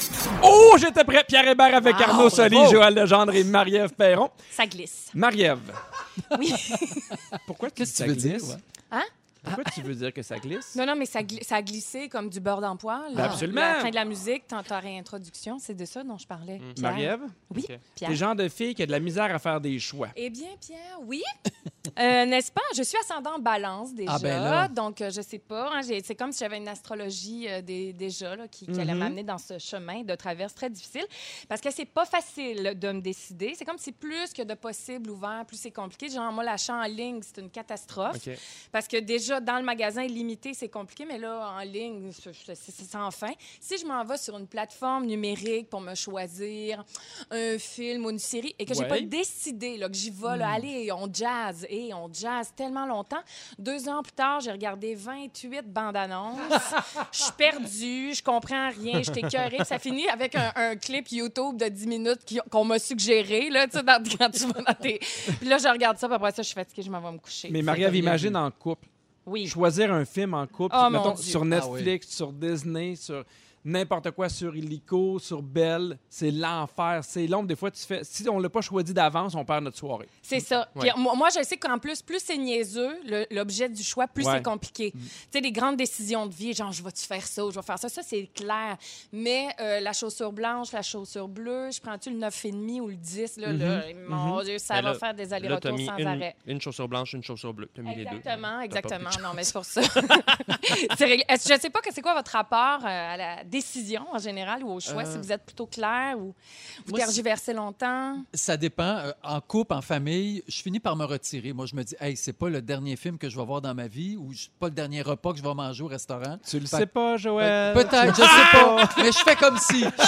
Oh, j'étais prêt. Pierre Hébert avec Wow, Arnaud Soli, bravo. Joël Legendre et Marie-Ève Perron. Ça glisse. Marie-Ève. Oui. Pourquoi tu Qu'est-ce dis que tu veux ça dire? glisse? ouais? Hein? Pourquoi tu veux dire que ça glisse? Non, non, mais ça, gli- ça a glissé comme du beurre dans le poêle. Ben là. absolument. La fin de la musique, ta ta réintroduction, c'est de ça dont je parlais. Pierre. Marie-Ève, Oui, Ok. Pierre. t'es le genre de fille qui a de la misère à faire des choix. Eh bien, Pierre, oui. Euh, N'est-ce pas? Je suis ascendant balance déjà. Ah, ben là. Donc, euh, je sais pas. hein, j'ai- c'est comme si j'avais une astrologie euh, des- déjà là, qui, qui allait Mhm. m'amener dans ce chemin de traverse très difficile. Parce que c'est pas facile de me décider. C'est comme si plus que de possible ouvert, plus c'est compliqué. Genre, moi, l'achat en ligne, c'est une catastrophe. OK. Parce que déjà, dans le magasin limité, c'est compliqué, mais là, en ligne, c'est c'est- c'est sans fin. Si je m'en vais sur une plateforme numérique pour me choisir un film ou une série et que j'ai Ouais. pas décidé là, que j'y vais, là, allez, on jazz, et on jazz tellement longtemps. Deux ans plus tard, j'ai regardé vingt-huit bandes annonces. Je suis perdue, je comprends rien, je suis écœurée. Ça finit avec un, un clip YouTube de dix minutes qui- qu'on m'a suggéré, là, tu sais, dans- quand tu vas dans tes... Puis là, je regarde ça, puis après ça, je suis fatiguée, je m'en vais me coucher. Mais C'est Marie-Ève, rien imagine vu. en couple. Oui. Choisir un film en couple, Oh, mon mettons, Dieu. sur Ah Netflix, sur Disney, sur n'importe quoi, sur Illico, sur Belle, c'est l'enfer, c'est long. Des fois, tu fais, si on l'a pas choisi d'avance, on perd notre soirée. C'est ça. Ouais. Puis, moi, moi, je sais qu'en plus, plus c'est niaiseux, le- l'objet du choix, plus Ouais. c'est compliqué. Tu sais, les grandes décisions de vie, genre, je vais-tu faire ça ou je vais faire ça, ça, c'est clair. Mais euh, la chaussure blanche, la chaussure bleue, je prends-tu le neuf virgule cinq ou le dix, là, là, mon Dieu, ça Mais va là- faire des Là, t'as allers-retours mis sans une, arrêt. une chaussure blanche, une chaussure bleue. T'as mis les deux. Exactement, T'as pas exactement. pris de Non, mais c'est pour ça. C'est réglé. Est-ce- je sais pas que c'est quoi votre rapport euh, à la décision en général ou au choix, Euh, si vous êtes plutôt clair ou vous moi, tergiversez longtemps. Ça dépend. Euh, en couple, en famille, je finis par me retirer. Moi, je me dis, hey, c'est pas le dernier film que je vais voir dans ma vie ou je- pas le dernier repas que je vais manger au restaurant. Tu le Fait- sais pas, Joël? Peut-être, je sais pas. Mais je fais comme si. Je fais comme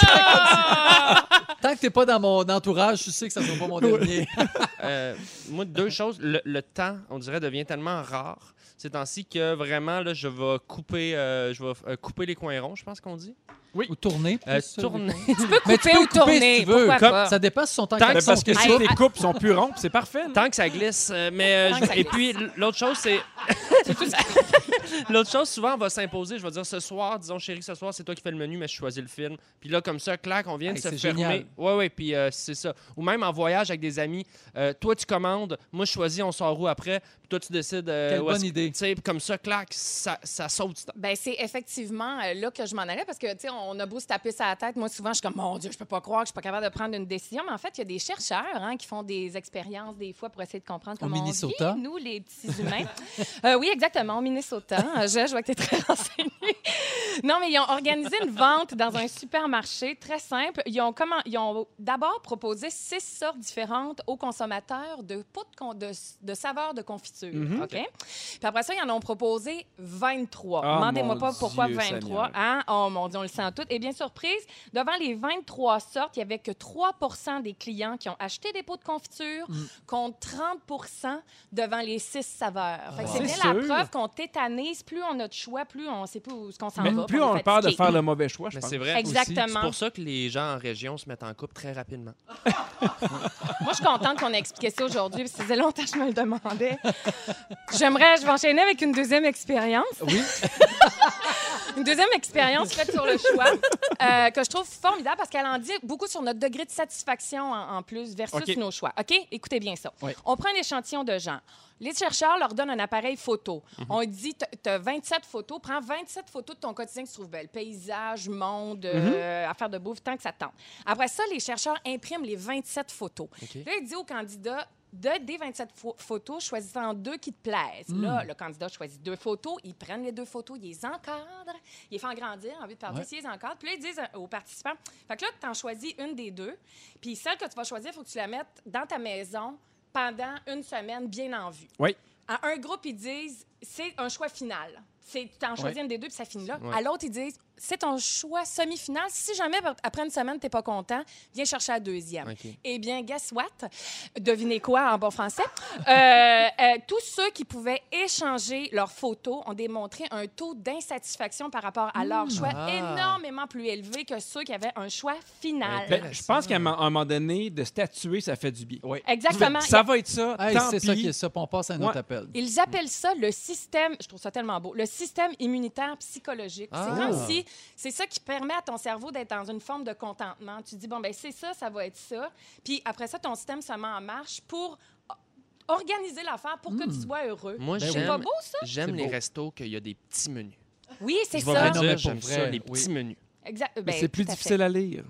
si. Tant que t'es pas dans mon entourage, je sais que ça sera pas mon dernier. Euh, moi, deux choses. Le, le temps, on dirait, devient tellement rare ces temps-ci que vraiment, là, je vais couper, euh, je vais euh, couper les coins ronds, je pense qu'on dit. Ou tourner. plus, Euh, euh, tourner. Mais tu Couper peux ou couper tourner, si tu veux. pourquoi Comme- pas? Ça dépend si son temps Tant Ben, que parce que sont- si Hey, tes hey, coupes sont plus rondes, c'est parfait. là. Tant que ça glisse. euh, mais, euh, Tant je- que ça et glisse. puis, l'autre chose, c'est. L'autre chose, souvent, on va s'imposer. Je vais dire ce soir, disons, chérie, ce soir, c'est toi qui fais le menu, mais je choisis le film. Puis là, comme ça, clac, on vient de Hey, se c'est fermer. génial. Ouais, ouais, puis euh, c'est ça. Ou même en voyage avec des amis, euh, toi, tu commandes, moi, je choisis, on sort où après, puis toi, tu décides. euh, Quelle où est-ce bonne que- idée. Tu sais, comme ça, clac, ça, ça saute du temps. Ben c'est effectivement euh, là que je m'en allais parce que, tu sais, on a beau se taper ça à la tête. Moi, souvent, je suis comme, mon Dieu, je peux pas croire que je suis pas capable de prendre une décision. Mais en fait, il y a des chercheurs hein, qui font des expériences des fois pour essayer de comprendre Au comment on Minnesota? vit, nous, les petits humains. Euh, oui, exactement, au Minnesota. Euh, Je, je vois que tu es très renseigné. Non, mais ils ont organisé une vente dans un supermarché très simple. Ils ont, comment, ils ont d'abord proposé six sortes différentes aux consommateurs de pots de, con- de, de saveurs de confiture. Mhm. OK? Puis après ça, ils en ont proposé vingt-trois. Ah, Demandez-moi mon pas pourquoi Dieu, vingt-trois. Seigneur. Hein? Oh mon Dieu, on le sent tout. Et bien surprise, devant les vingt-trois sortes, il n'y avait que trois pour cent des clients qui ont acheté des pots de confiture contre trente pour cent devant les six saveurs. Fait que Ah. c'est bien C'est la sûr. preuve qu'on tétanise. Plus on a de choix, plus on ne sait plus où ce qu'on s'en Mais va. plus puis on a est peur de fatigué. faire le mauvais choix, je Mais pense. c'est vrai. aussi. Exactement. C'est pour ça que les gens en région se mettent en couple très rapidement. Moi, je suis contente qu'on ait expliqué ça aujourd'hui, parce que ça faisait longtemps que je me le demandais. J'aimerais, je vais enchaîner avec une deuxième expérience. Oui. Une deuxième expérience faite sur le choix, euh, que je trouve formidable parce qu'elle en dit beaucoup sur notre degré de satisfaction en, en plus versus OK. nos choix. OK? Écoutez bien ça. Oui. On prend un échantillon de gens. Les chercheurs leur donnent un appareil photo. On dit, tu as vingt-sept photos, prends vingt-sept photos de ton quotidien que tu trouves belle. Paysage, monde, euh, affaires de bouffe, tant que ça te tente. Après ça, les chercheurs impriment les vingt-sept photos. OK. Là, il dit au candidat, de, des vingt-sept pho- photos, choisissant deux qui te plaisent. Mm. Là, le candidat choisit deux photos, ils prennent les deux photos, ils les encadrent, ils les font grandir, envie de partir, Ouais. ils les encadrent. Puis là, ils disent aux participants, fait que là, tu en choisis une des deux, puis celle que tu vas choisir, il faut que tu la mettes dans ta maison pendant une semaine bien en vue. Oui. À un groupe, ils disent, c'est un choix final. C'est, tu en choisis Ouais. une des deux, puis ça finit là. Ouais. À l'autre, ils disent, c'est ton choix semi-final. Si jamais, après une semaine, tu n'es pas content, viens chercher la deuxième. OK. Eh bien, guess what? Devinez quoi en bon français? Euh, euh, tous ceux qui pouvaient échanger leurs photos ont démontré un taux d'insatisfaction par rapport à leur choix Ah. énormément plus élevé que ceux qui avaient un choix final. Ben, je pense qu'à un mo- un moment donné, de statuer, ça fait du bien. Oui. Exactement. Ça va être ça. Hey, tant c'est ça pis. qui est ça, puis on passe à un autre Ouais. appel. Ils appellent ça le système, je trouve ça tellement beau, le système immunitaire psychologique. Ah. C'est comme si c'est ça qui permet à ton cerveau d'être dans une forme de contentement. Tu dis, bon, ben c'est ça, ça va être ça. Puis après ça, ton système se met en marche pour o- organiser l'affaire pour que tu sois heureux. Moi, Ben oui. C'est j'aime, pas beau, ça? j'aime C'est les beau. restos qu'il y a des petits menus. Oui, c'est Je vais ça. vous non, dire, mais j'aime pour ça, vrai, les oui. petits menus. Exact. Mais Ben, c'est plus tout à difficile fait. à lire.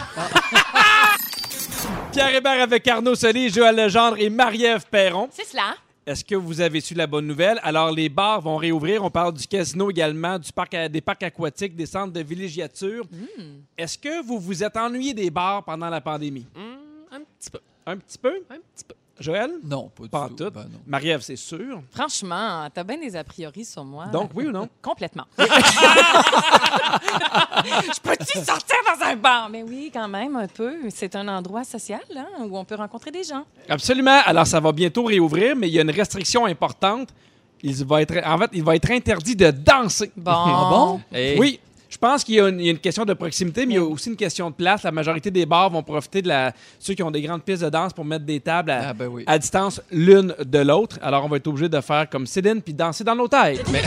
Pierre Hébert avec Arnaud Soli, Joël Legendre et Marie-Ève Perron. C'est cela. Est-ce que vous avez su la bonne nouvelle? Alors, les bars vont réouvrir. On parle du casino également, du parc à- des parcs aquatiques, des centres de villégiature. Est-ce que vous vous êtes ennuyé des bars pendant la pandémie? Hum, un petit peu. Un petit peu? Un petit peu. Joël? Non, pas du Pas en tout. tout. Ben non. Marie-Ève, c'est sûr. Franchement, t'as bien des a priori sur moi. Donc, oui ou non? Complètement. Je peux-tu sortir dans un bar? Mais oui, quand même, un peu. C'est un endroit social hein, où on peut rencontrer des gens. Absolument. Alors, ça va bientôt réouvrir, mais il y a une restriction importante. Il va être, en fait, il va être interdit de danser. Bon. Ah bon? Hey. Oui. Je pense qu'il y a, une, il y a une question de proximité, mais il y a aussi une question de place. La majorité des bars vont profiter de la, ceux qui ont des grandes pistes de danse pour mettre des tables à, Ah, ben oui. à distance l'une de l'autre. Alors, on va être obligé de faire comme Céline puis danser dans nos têtes. Mais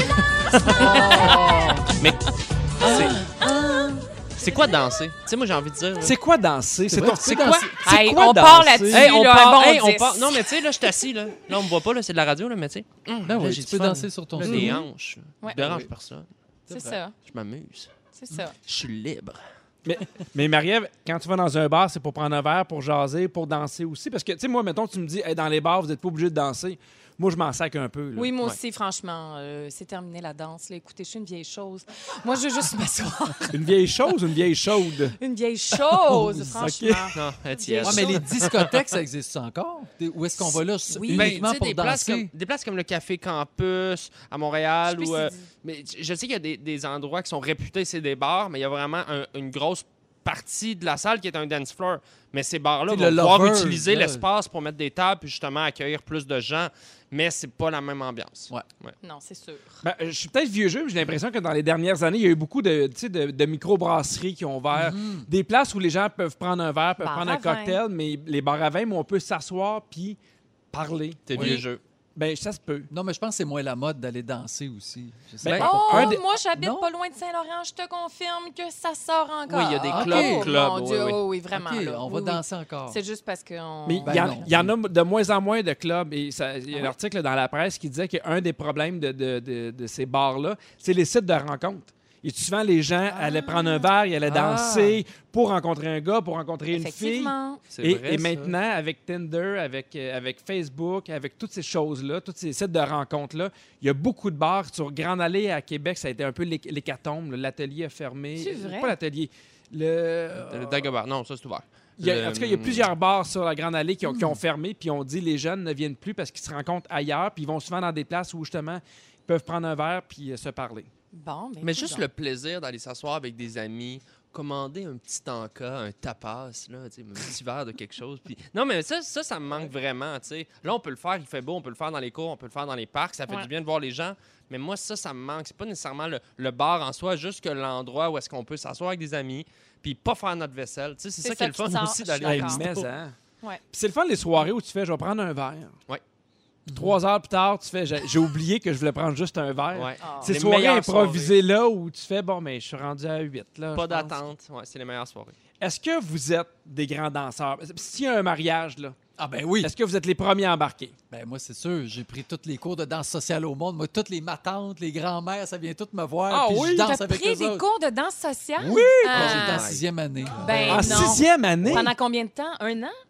c'est... c'est quoi danser? Tu sais, moi, j'ai envie de dire... là- C'est quoi danser? C'est vrai, ton- tu c'est peux quoi? danser. C'est Hey, quoi on danser? part là-dessus. Hey, on là, part, un bon hey, on dix. part. Non, mais tu sais, là, je suis assis, là. Là, on me voit pas, là, c'est de la radio, là, mais tu sais. hum, Ben là, oui, j'ai tu du peux fun. danser sur ton Là, genou. les hanches. Ouais. Je dérange Oui. personne. C'est vrai. ça. Je m'amuse. C'est ça. Je suis libre. Mais, mais Marie-Ève, quand tu vas dans un bar, c'est pour prendre un verre, pour jaser, pour danser aussi. Parce que, tu sais, moi, mettons, tu me dis, hey, dans les bars, vous n'êtes pas obligé de danser. Moi, je m'en sac un peu. Là. Oui, moi Ouais. aussi, franchement, euh, c'est terminé la danse. Là. Écoutez, je suis une vieille chose. Moi, je veux juste m'asseoir. Une vieille chose ou une vieille chaude? Une vieille chose, franchement. Non, elle tiède. Ouais, mais les discothèques, ça existe encore? Des- Où est-ce qu'on va là Oui. Ben, uniquement tu sais, pour des places, comme, danser? des places comme le Café Campus à Montréal. Je sais Ou, pas euh, si- mais je sais qu'il y a des, des endroits qui sont réputés, c'est des bars, mais il y a vraiment un- une grosse partie de la salle qui est un dance floor. Mais ces bars-là Tu vont sais, le pouvoir Lovers, utiliser là. l'espace pour mettre des tables puis justement accueillir plus de gens, mais c'est pas la même ambiance. Ouais. Non, c'est sûr. Ben, je suis peut-être vieux jeu, mais j'ai l'impression que dans les dernières années, il y a eu beaucoup de, tu sais, de, de micro-brasseries qui ont ouvert. Des places où les gens peuvent prendre un verre, peuvent Bar prendre à un vin. cocktail, mais les bars à vin, où on peut s'asseoir puis parler. T'es Oui. vieux jeu. Ben, ça se peut. Non, mais je pense que c'est moins la mode d'aller danser aussi. Je sais Ben, pas. Oh, un des- moi, j'habite Non? pas loin de Saint-Laurent. Je te confirme que ça sort encore. Oui, il y a des Ah, clubs, oh, clubs, Mon oui, Dieu, oui. oh, oui, vraiment. OK, là. on va Oui, oui. danser encore. C'est juste parce qu'on... Mais il Ben y, en- non. il y en a de moins en moins de clubs. Et ça- il y a Ah un oui? article dans la presse qui disait qu'un des problèmes de, de- de- de ces bars-là, c'est les sites de rencontres. Et souvent, les gens allaient prendre un verre, ils allaient Ah. danser pour rencontrer un gars, pour rencontrer une fille. Effectivement. C'est Et, vrai, et ça. maintenant, avec Tinder, avec, euh, avec Facebook, avec toutes ces choses-là, tous ces sites de rencontres-là, il y a beaucoup de bars. Sur Grande Allée à Québec, ça a été un peu l'hé- l'hécatombe. là. L'atelier a fermé. C'est Euh, vrai? Pas l'atelier. Le... Le Dagobah. Non, ça, c'est ouvert. Il y a- Le- en tout cas, il y a plusieurs bars sur la Grande Allée qui ont, qui ont fermé, puis on dit les jeunes ne viennent plus parce qu'ils se rencontrent ailleurs, puis ils vont souvent dans des places où justement ils peuvent prendre un verre puis euh, se parler. Bon, mais Mais écoute juste donc. le plaisir d'aller s'asseoir avec des amis, commander un petit tanka, un tapas, là, tu sais, un petit verre de quelque chose. Puis... Non, mais ça, ça, ça me manque vraiment. tu sais. Là, on peut le faire, il fait beau, on peut le faire dans les cours, on peut le faire dans les parcs, ça fait Ouais. du bien de voir les gens. Mais moi, ça, ça me manque. C'est pas nécessairement le, le bar en soi, juste que l'endroit où est-ce qu'on peut s'asseoir avec des amis, puis pas faire notre vaisselle. Tu sais, c'est C'est ça, ça qui est le qui fun sort, aussi je d'aller suis Hey, au d'accord. mais, resto. hein. Ouais. Puis c'est le fun les soirées où tu fais je vais prendre un verre. Ouais. Puis trois heures plus tard, tu fais j'ai j'ai oublié que je voulais prendre juste un verre. Ouais. Ah. Ces Les soirées meilleures improvisées là où tu fais bon, mais je suis rendu à huit. Là, Pas je pense. d'attente. Ouais, c'est les meilleures soirées. Est-ce que vous êtes des grands danseurs? S'il y a un mariage, là, Ah ben oui. est-ce que vous êtes les premiers à embarquer? Ben moi, c'est sûr. J'ai pris tous les cours de danse sociale au monde. Moi, toutes les matantes, les grands-mères, ça vient toutes me voir. Ah puis oui? je danse T'as avec pris eux des autres. cours de danse sociale? Oui! Quand Ah. j'étais en sixième année. là. Ben En non. sixième année? Pendant combien de temps? Un an?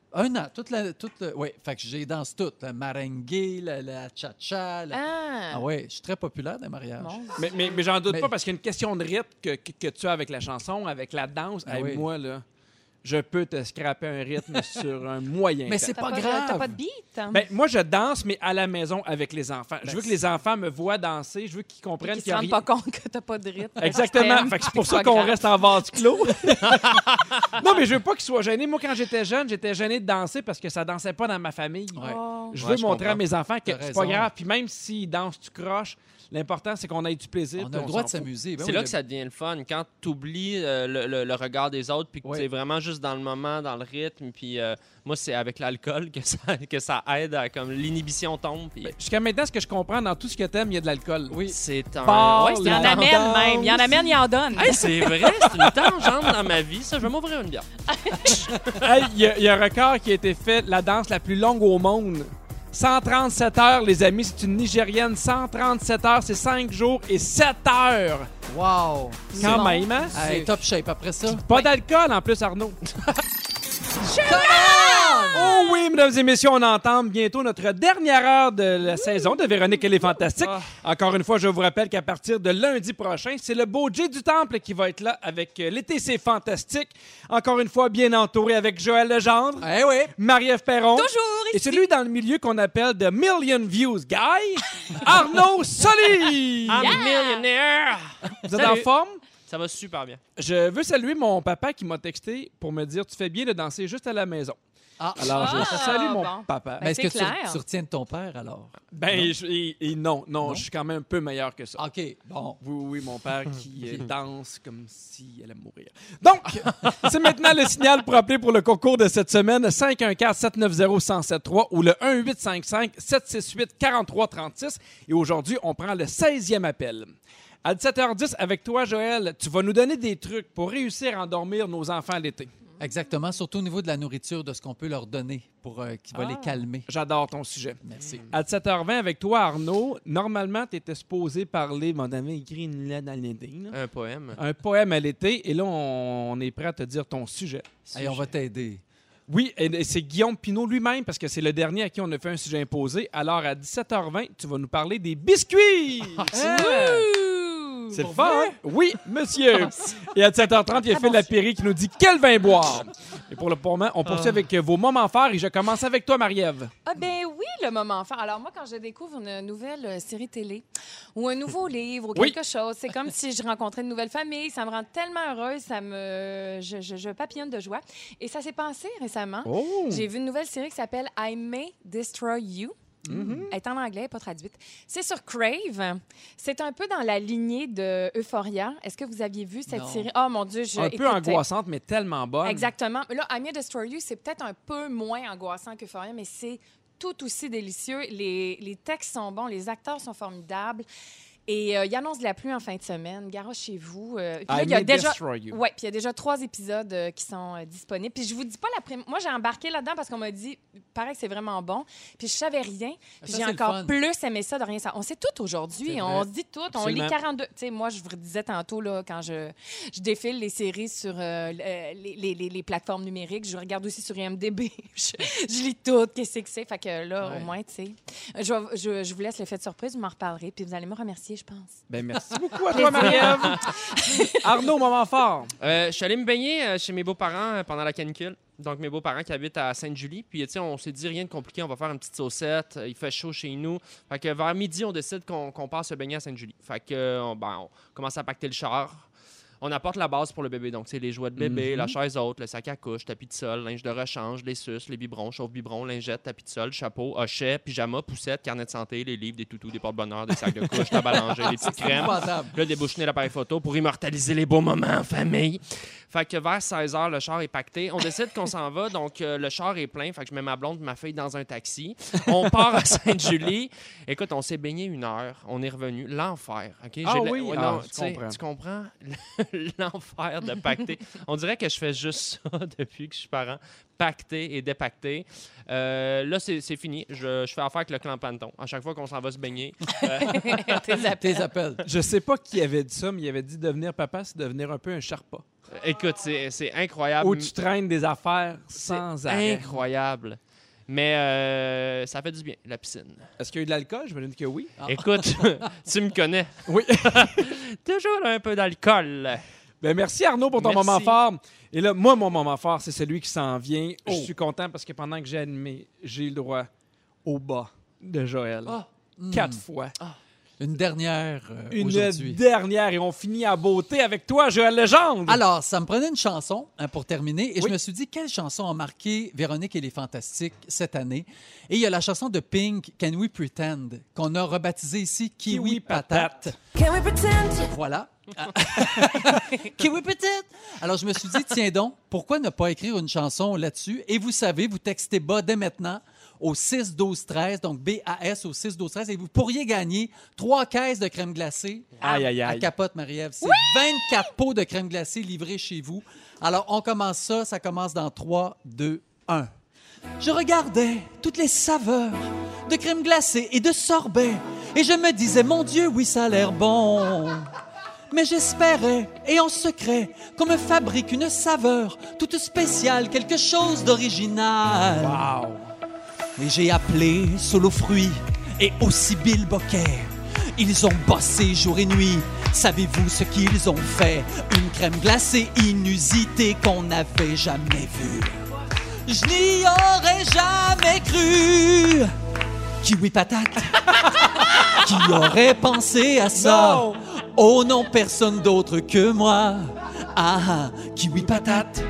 Un an, toute la... Toute le... Oui, fait que j'ai danse tout. Le merengue, la, la cha-cha. La... Ah, Ah oui, je suis très populaire dans les mariages. bon. Mais, mais, mais j'en doute Mais- pas parce qu'il y a une question de rythme que, que, que tu as avec la chanson, avec la danse. Ah Hey, oui. Moi, là, je peux te scraper un rythme sur un moyen Mais temps. c'est T'as pas de- grave. T'as pas de beat? hein? Ben, moi, je danse, mais à la maison avec les enfants. Je Ben, veux que les enfants me voient danser. Je veux qu'ils comprennent Qui qu'il se y a rendent rien... pas compte que t'as pas de rythme. Exactement. T'aimes. Fait que c'est pour C'est ça pas qu'on grave. reste en vase clos. Non, mais je veux pas qu'ils soient gênés. Moi, quand j'étais jeune, j'étais gêné de danser parce que ça dansait pas dans ma famille. Ouais. Oh. Je Ouais, veux je montrer à comprends. mes enfants que T'as c'est pas raison. grave. Puis même s'ils dansent, tu croches, l'important, c'est qu'on ait du plaisir. On puis a le droit de s'en fout. s'amuser. Ben C'est oui, là le- que ça devient le fun, quand tu oublies le, le- le regard des autres, puis que Oui. tu es vraiment juste dans le moment, dans le rythme. Puis euh, moi, c'est avec l'alcool que ça, que ça aide à comme l'inhibition tombe. Puis Jusqu'à maintenant, ce que je comprends, dans tout ce que t'aimes, il y a de l'alcool. Oui. c'est un. Bar, Ouais, c'est Il y en une la- amène tendance. même. Il y en amène, il en donne. Hey, c'est vrai, c'est une tangente dans ma vie, ça. Je vais m'ouvrir une bière. Hey, il y, a- il y a un record qui a été fait, la danse la plus longue au monde. cent trente-sept heures, les amis, c'est une Nigérienne. cent trente-sept heures, c'est cinq jours et sept heures. Wow! Quand bon. même, hein? Hey, top shape après ça. Pas d'alcool en plus, Arnaud. Oh oui, mesdames et messieurs, on entame bientôt notre dernière heure de la saison de Véronique et les Fantastiques. Encore une fois, je vous rappelle qu'à partir de lundi prochain, c'est le beau Jay du Temple qui va être là avec euh, L'été, c'est fantastique. Encore une fois, bien entouré avec Joël Legendre, Eh oui! Marie-Ève Perron. Toujours Et ici. celui dans le milieu qu'on appelle The Million Views Guy, Arnaud Soli. I'm a millionaire! Vous êtes en Salut. forme? Ça va super bien. Je veux saluer mon papa qui m'a texté pour me dire « Tu fais bien de danser juste à la maison ». Ah, Alors, je Ah, salue mon bon. papa. mais est-ce c'est que tu, clair. tu retiens de ton père alors? Ben, je- et, et non, non, Non? je suis quand même un peu meilleur que ça. OK, bon. Oui, oui, mon père qui euh, danse comme s'il allait mourir. Donc, c'est maintenant le signal pour appeler pour le concours de cette semaine, cinq un quatre, sept neuf zéro, un zéro sept trois ou le un huit cinq cinq, sept six huit, quatre trois trois six. Et aujourd'hui, on prend le seizième appel. À dix-sept heures dix, avec toi, Joël, tu vas nous donner des trucs pour réussir à endormir nos enfants l'été. Exactement, surtout au niveau de la nourriture, de ce qu'on peut leur donner pour euh, qui va les calmer. J'adore ton sujet. Merci. À dix-sept heures vingt, avec toi, Arnaud, normalement, tu étais supposé parler, mais on avait écrit une lettre dans l'été, là. Un poème. Un poème à l'été, et là, on, on est prêt à te dire ton sujet. Hey, on va t'aider. Oui, et et c'est Guillaume Pinault lui-même, parce que c'est le dernier à qui on a fait un sujet imposé. Alors, à dix-sept heures vingt, tu vas nous parler des biscuits! Ouh. C'est le fun, hein? Oui, monsieur! Et à dix-sept heures trente, il y a Phil Lapéry qui nous dit quel vin boire. Et pour le moment, on poursuit avec euh, vos moments forts et je commence avec toi, Marie-Ève. Ah ben oui, le moment fort. Alors moi, quand je découvre une nouvelle euh, série télé ou un nouveau livre ou Oui. quelque chose, c'est comme si je rencontrais une nouvelle famille. Ça me rend tellement heureuse, ça me, je, je, je papillonne de joie. Et ça s'est passé récemment. Oh! J'ai vu une nouvelle série qui s'appelle I May Destroy You. Elle est en anglais, pas traduite. C'est sur Crave. C'est un peu dans la lignée de Euphoria. Est-ce que vous aviez vu cette Non. série? Oh mon Dieu, je Un peu écoutez. angoissante, mais tellement bonne. Exactement. Là, I May Destroy You, c'est peut-être un peu moins angoissant qu'Euphoria, mais c'est tout aussi délicieux. Les, les textes sont bons, les acteurs sont formidables. Et euh, il annonce de la pluie en fin de semaine. Garochez-vous. Euh, puis là, I il y a may déjà... destroy you. Ouais, puis il y a déjà trois épisodes euh, qui sont euh, disponibles. Puis je vous dis pas la prime... Moi, j'ai embarqué là-dedans parce qu'on m'a dit, pareil que c'est vraiment bon. Puis je savais rien. Puis Ça, j'ai c'est le encore fun. plus aimé ça de rien savoir. On sait tout aujourd'hui. C'est On vrai. se dit tout. On Absolument. lit quarante-deux. Tu sais, moi, je vous disais tantôt, là, quand je, je défile les séries sur euh, les, les, les, les plateformes numériques, je regarde aussi sur I M D B. je, je lis tout. Qu'est-ce que c'est? Fait que là, Ouais. au moins, tu sais. Je, vais- je, je vous laisse l'effet de surprise. Vous m'en reparlerez. Puis vous allez me remercier, je pense. Ben, merci beaucoup à toi, Marie-Ève. Arnaud, moment fort. Euh, je suis allé me baigner euh, chez mes beaux-parents euh, pendant la canicule. Donc, mes beaux-parents qui habitent à Sainte-Julie. Puis, tu sais, on s'est dit rien de compliqué, on va faire une petite saucette. Euh, Il fait chaud chez nous. Fait que vers midi, on décide qu'on qu'on part se baigner à Sainte-Julie. Fait que, euh, on, ben, on commence à pacter le char. On apporte la base pour le bébé. Donc, tu sais, les jouets de bébé, la chaise haute, le sac à couche, tapis de sol, linge de rechange, les suces, les biberons, chauffe-biberon, lingette, tapis de sol, chapeau, hochet, pyjama, poussette, carnet de santé, les livres, des toutous, des porte-bonheur, des sacs de couche, tabac à langer, des petites crèmes. Épouvantable. Là, débouchonner l'appareil photo pour immortaliser les beaux moments en famille. Fait que vers seize heures, le char est pacté. On décide qu'on s'en va, donc euh, le char est plein. Fait que je mets ma blonde et ma fille dans un taxi. On part à Sainte-Julie. Écoute, on s'est baigné une heure. On est revenu. L'enfer. OK? Ah J'ai le- oui? ouais, Ah, non, je tu sais, comprends. Tu comprends? l'enfer de pacter. On dirait que je fais juste ça depuis que je suis parent. Pacter et dépacter. Euh, là, c'est, c'est fini. Je, je fais affaire avec le clan Panton. À chaque fois qu'on s'en va se baigner. Euh, Tes appels. Tes appels. Je sais pas qui avait dit ça, mais il avait dit devenir papa, c'est devenir un peu un Sherpa. écoute, c'est, c'est incroyable. Où tu traînes des affaires sans C'est arrêt. incroyable. Mais euh, ça fait du bien, la piscine. Est-ce qu'il y a eu de l'alcool? Je me dis que oui. Ah. Écoute, tu me connais. Oui. Toujours un peu d'alcool. Ben merci Arnaud pour ton Merci. moment fort. Et là, moi, mon moment fort, c'est celui qui s'en vient. Je Oh. suis content parce que pendant que j'ai animé, j'ai eu le droit au bas de Joël. Ah. Quatre fois. Une dernière euh, Une aujourd'hui. dernière et on finit à beauté avec toi, Joël Legendre. Alors, ça me prenait une chanson hein, pour terminer et Oui. je me suis dit, quelle chanson a marqué Véronique et les Fantastiques cette année? Et il y a la chanson de Pink, Can We Pretend, qu'on a rebaptisée ici Kiwi, Kiwi Patate. Patate. Can we pretend? Voilà. Kiwi Patate. Alors, je me suis dit, tiens donc, pourquoi ne pas écrire une chanson là-dessus? Et vous savez, vous textez bas dès maintenant au six douze treize, donc B A S au six douze treize, et vous pourriez gagner trois caisses de crème glacée. Aïe, aïe, À aïe. capote, Marie-Ève. C'est vingt-quatre pots de crème glacée livrés chez vous. Alors, on commence ça. Ça commence dans trois, deux, un. Je regardais toutes les saveurs de crème glacée et de sorbet et je me disais, mon Dieu, oui, ça a l'air bon. Mais j'espérais, et en secret, qu'on me fabrique une saveur toute spéciale, quelque chose d'original. Wow. Et j'ai appelé Solo Fruits et aussi Bill Bocquet. Ils ont bossé jour et nuit. Savez-vous ce qu'ils ont fait? Une crème glacée inusitée qu'on n'avait jamais vue. Je n'y aurais jamais cru. Kiwi Patate. Qui aurait pensé à ça? Non. Oh non, personne d'autre que moi. Ah, ah, Kiwi Patate.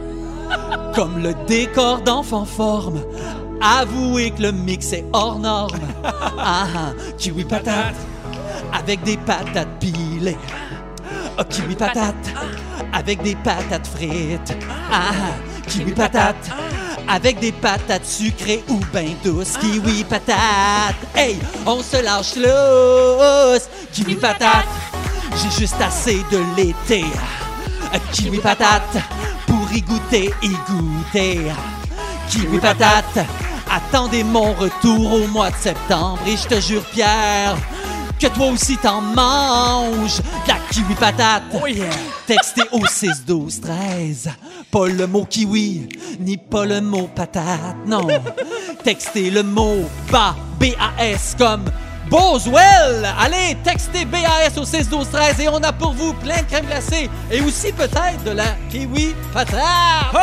Comme le décor d'enfant forme. Avouez que le mix est hors norme. Ah, ah, Kiwi Patate. Avec des patates pilées. Oh, Kiwi Patate. Avec des patates frites. Ah, ah, Kiwi Patate. Avec des patates sucrées ou ben douces. Kiwi Patate. Hey, on se lâche lousse. Kiwi Patate. J'ai juste assez de l'été. Euh, Kiwi Patate. Pour y goûter, y goûter. Kiwi Patate. Attendez mon retour au mois de septembre. Et je te jure, Pierre, que toi aussi t'en manges de la kiwi patate. Oh yeah. Textez au six douze treize. Pas le mot kiwi, ni pas le mot patate, non. Textez le mot bas, B A S comme Boswell. Allez, textez B A S au six douze treize et on a pour vous plein de crème glacée et aussi peut-être de la kiwi patate.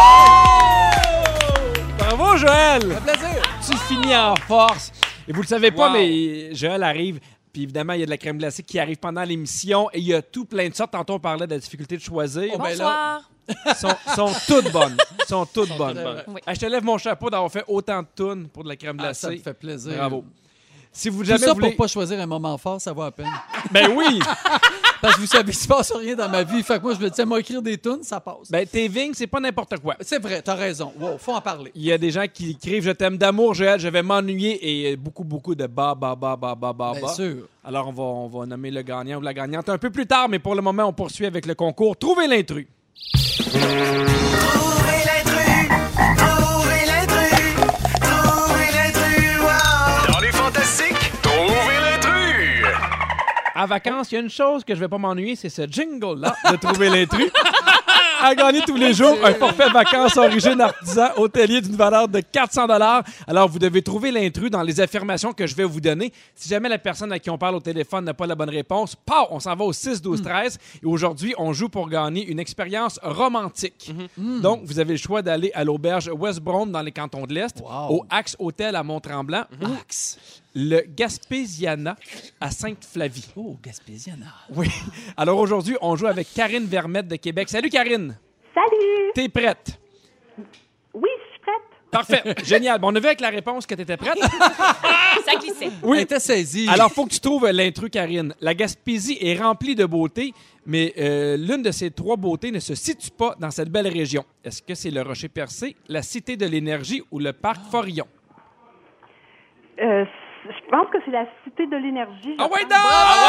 Bravo, Joël! Ça fait plaisir. Tu finis en force. Et vous le savez pas, Wow. mais Joël arrive. Puis évidemment, il y a de la crème glacée qui arrive pendant l'émission. Et il y a tout plein de sortes. Tantôt, on parlait de la difficulté de choisir. Oh, ben là. Bonsoir. sont, sont toutes bonnes. sont toutes bonnes. très bonnes. Oui. Ah, je te lève mon chapeau d'avoir fait autant de tunes pour de la crème Ah, glacée. ça me fait plaisir. Bravo. Si vous Tout jamais ça voulez... pour pas choisir un moment fort, ça va à peine. Ben oui! Parce que vous savez, il se passe rien dans ma vie. Fait que moi, je me disais, moi, écrire des tunes, ça passe. Ben tes vignes, c'est pas n'importe quoi. C'est vrai, t'as raison. Wow, faut en parler. Il y a des gens qui écrivent « Je t'aime d'amour, Joël, je vais m'ennuyer » et beaucoup, beaucoup de bas, bas, bas, bas, bas, bas, Bien bas. sûr. Alors, on va, on va nommer le gagnant ou la gagnante un peu plus tard, mais pour le moment, on poursuit avec le concours « Trouvez l'intrus ». Trouvez l'intrus, trouvez l'intrus, trouvez l'intrus, wow! Dans les fantastiques, trouvez l'intrus! À vacances, il y a une chose que je vais pas m'ennuyer, c'est ce jingle-là de Trouver l'intrus. À gagner tous les jours, un forfait vacances origine artisan hôtelier d'une valeur de quatre cents dollars. Alors, vous devez trouver l'intrus dans les affirmations que je vais vous donner. Si jamais la personne à qui on parle au téléphone n'a pas la bonne réponse, pow, on s'en va au six douze treize. Et aujourd'hui, on joue pour gagner une expérience romantique. Donc, vous avez le choix d'aller à l'auberge West Brom dans les cantons de l'Est, Wow. au Axe Hôtel à Mont-Tremblant, ou le Gaspésiana à Sainte-Flavie. Oh, Gaspésiana. Oui. Alors aujourd'hui, on joue avec Karine Vermette de Québec. Salut Karine. Salut! T'es prête? Oui, je suis prête. Parfait. Génial. Bon, on a vu avec la réponse que t'étais prête. Ça glissait. Elle Oui. était saisie. Alors, faut que tu trouves l'intrus, Karine. La Gaspésie est remplie de beauté, mais euh, l'une de ces trois beautés ne se situe pas dans cette belle région. Est-ce que c'est le Rocher-Percé, la Cité de l'Énergie ou le Parc Forillon? Euh, je pense que c'est la Cité de l'énergie. je Ah ouais, pense. non!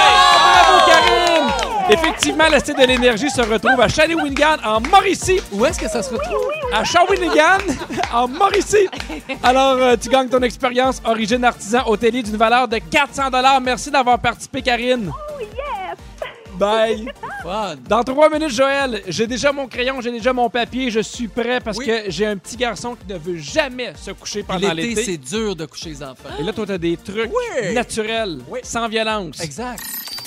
Ah ouais! Bravo, Karine! Effectivement, la Cité de l'énergie se retrouve à Shawinigan, en Mauricie. Où est-ce que ça se retrouve? À Shawinigan, en Mauricie. Alors, euh, tu gagnes ton expérience Origine Artisan hôtelier d'une valeur de quatre cents dollars. Merci d'avoir participé, Karine. Oh, yes! Bye! Fun. Dans trois minutes, Joël, j'ai déjà mon crayon, j'ai déjà mon papier, je suis prêt parce Oui. que j'ai un petit garçon qui ne veut jamais se coucher pendant L'été, l'été. c'est dur de coucher les enfants. Et là, toi, t'as des trucs Oui. naturels, Oui. sans violence. Exact.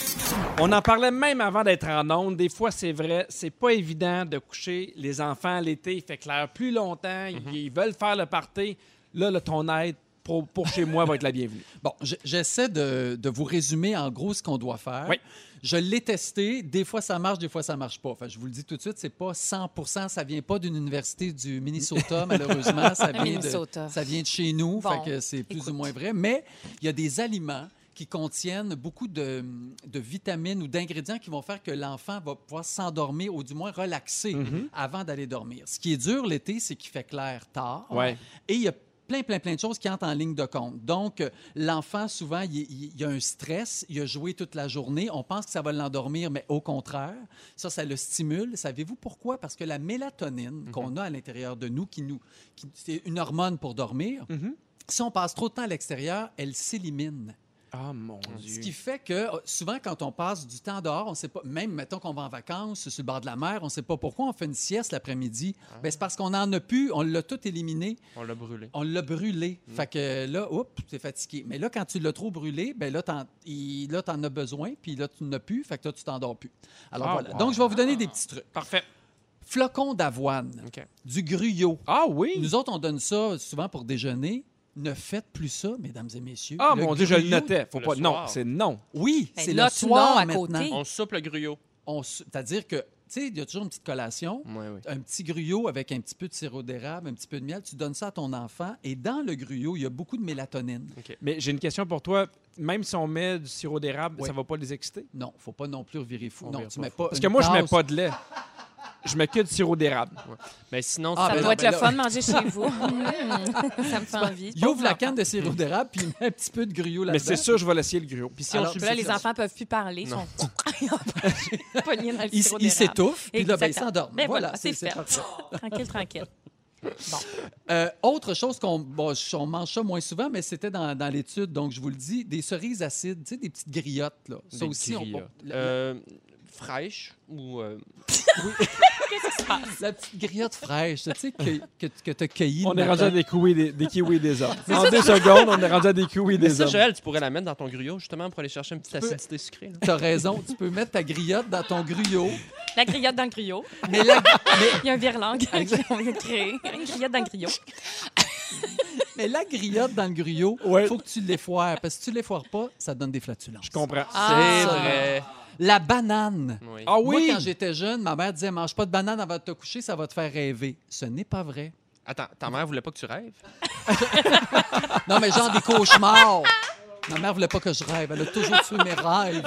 On en parlait même avant d'être en onde. Des fois, c'est vrai, c'est pas évident de coucher les enfants l'été. Il fait clair plus longtemps, ils- ils veulent faire le party. Là, là ton aide pour, pour chez moi va être la bienvenue. Bon, je- j'essaie de, de vous résumer en gros ce qu'on doit faire. Oui. Je l'ai testé. Des fois, ça marche, des fois, ça marche pas. Enfin, je vous le dis tout de suite, c'est pas cent pour cent. Ça vient pas d'une université du Minnesota, malheureusement. Ça Le vient, Minnesota. de, ça vient de chez nous. Bon, Fait que c'est plus écoute. ou moins vrai. Mais il y a des aliments qui contiennent beaucoup de, de vitamines ou d'ingrédients qui vont faire que l'enfant va pouvoir s'endormir ou du moins relaxer avant d'aller dormir. Ce qui est dur l'été, c'est qu'il fait clair tard. Ouais. Et il y a plein, plein, plein de choses qui entrent en ligne de compte. Donc, euh, l'enfant, souvent, il, il- il y a un stress, il a joué toute la journée, on pense que ça va l'endormir, mais au contraire, ça, ça le stimule. Savez-vous pourquoi? Parce que la mélatonine qu'on a à l'intérieur de nous, qui nous, qui- c'est une hormone pour dormir, si on passe trop de temps à l'extérieur, elle s'élimine. Ah, mon Ce Dieu. qui fait que euh, souvent, quand on passe du temps dehors, on sait pas, même mettons qu'on va en vacances sur le bord de la mer, on ne sait pas pourquoi on fait une sieste l'après-midi. Ben, c'est parce qu'on n'en a plus, on l'a tout éliminé. On l'a brûlé. On l'a brûlé. Fait que là, oups, t'es fatigué. Mais là, quand tu l'as trop brûlé, ben là, t'en, il- là, t'en as besoin, puis là, tu n'as plus, fait que là, tu t'endors plus. Alors Ah, voilà. wow. Donc, je vais vous donner des petits trucs. Parfait. Flocons d'avoine, OK. du gruyot. Ah oui? Nous autres, on donne ça souvent pour déjeuner. Ne faites plus ça, mesdames et messieurs. Ah, Le mon Dieu, je le gruyot- notais. Faut le pas... Non, soir. c'est non. Oui, Ben, c'est là, le tu soir l'as à maintenant. côté. On soupe le gruyot. On s- C'est-à-dire que, tu sais, il y a toujours une petite collation. Oui, oui. Un petit gruyot avec un petit peu de sirop d'érable, un petit peu de miel, tu donnes ça à ton enfant et dans le gruyot, il y a beaucoup de mélatonine. Mais j'ai une question pour toi. Même si on met du sirop d'érable, Oui. ça va pas les exciter? Non, faut pas non plus revirer fou. On non, vire tu pas mets fou. pas Parce une que moi, je mets tasse- pas de lait. Je mets que du sirop d'érable. Mais sinon, Ah, Ça ben doit non, être ben le là- fun de manger chez vous. Mmh, ça me fait envie. Il ouvre la canne de sirop d'érable puis il met un petit peu de gruyot là-dedans. Mais c'est sûr, je vais l'essayer le gruyot. Puis si on Alors, soupe- Puis là, les c'est ça. enfants peuvent plus parler. Ils Non. sont pognés dans le Il, sirop il d'érable. s'étouffe, puis là, ben, il Exactement. s'endort. Ben voilà, voilà, c'est fait. parfait. Tranquille, tranquille. Bon. Euh, autre chose qu'on bon, on mange ça moins souvent, mais c'était dans, dans l'étude, donc je vous le dis, des cerises acides, tu sais, des petites griottes. Là. Ça Des aussi, on griottes. la, Euh, fraîche ou... euh, Qu'est-ce qui se passe? la petite griotte fraîche, tu sais, que, que, que tu as cueillie. On le est rendu matin. à des kiwis des, des, kiwis des hommes. En deux secondes, on est rendu à des kiwis Mais des ça, hommes. Joël, tu pourrais la mettre dans ton gruyot, justement, pour aller chercher une petite peux- acidité sucrée. là. T'as raison, tu peux mettre ta griotte dans ton gruyot, La griotte dans le gruyot. mais la, mais, Il y a un virlangue qu'on vient de créer. Une griotte dans le gruyot. mais la griotte dans le gruyot, il Ouais. faut que tu l'effoires, parce que si tu l'effoires pas, ça donne des flatulences. Je comprends. Ah. C'est vrai. La banane. Oui. Ah oui? Moi, quand j'étais jeune, ma mère disait « Mange pas de banane avant de te coucher, ça va te faire rêver. » Ce n'est pas vrai. Attends, ta mère voulait pas que tu rêves? Non, mais genre des cauchemars. Ma mère voulait pas que je rêve. Elle a toujours tué mes rêves.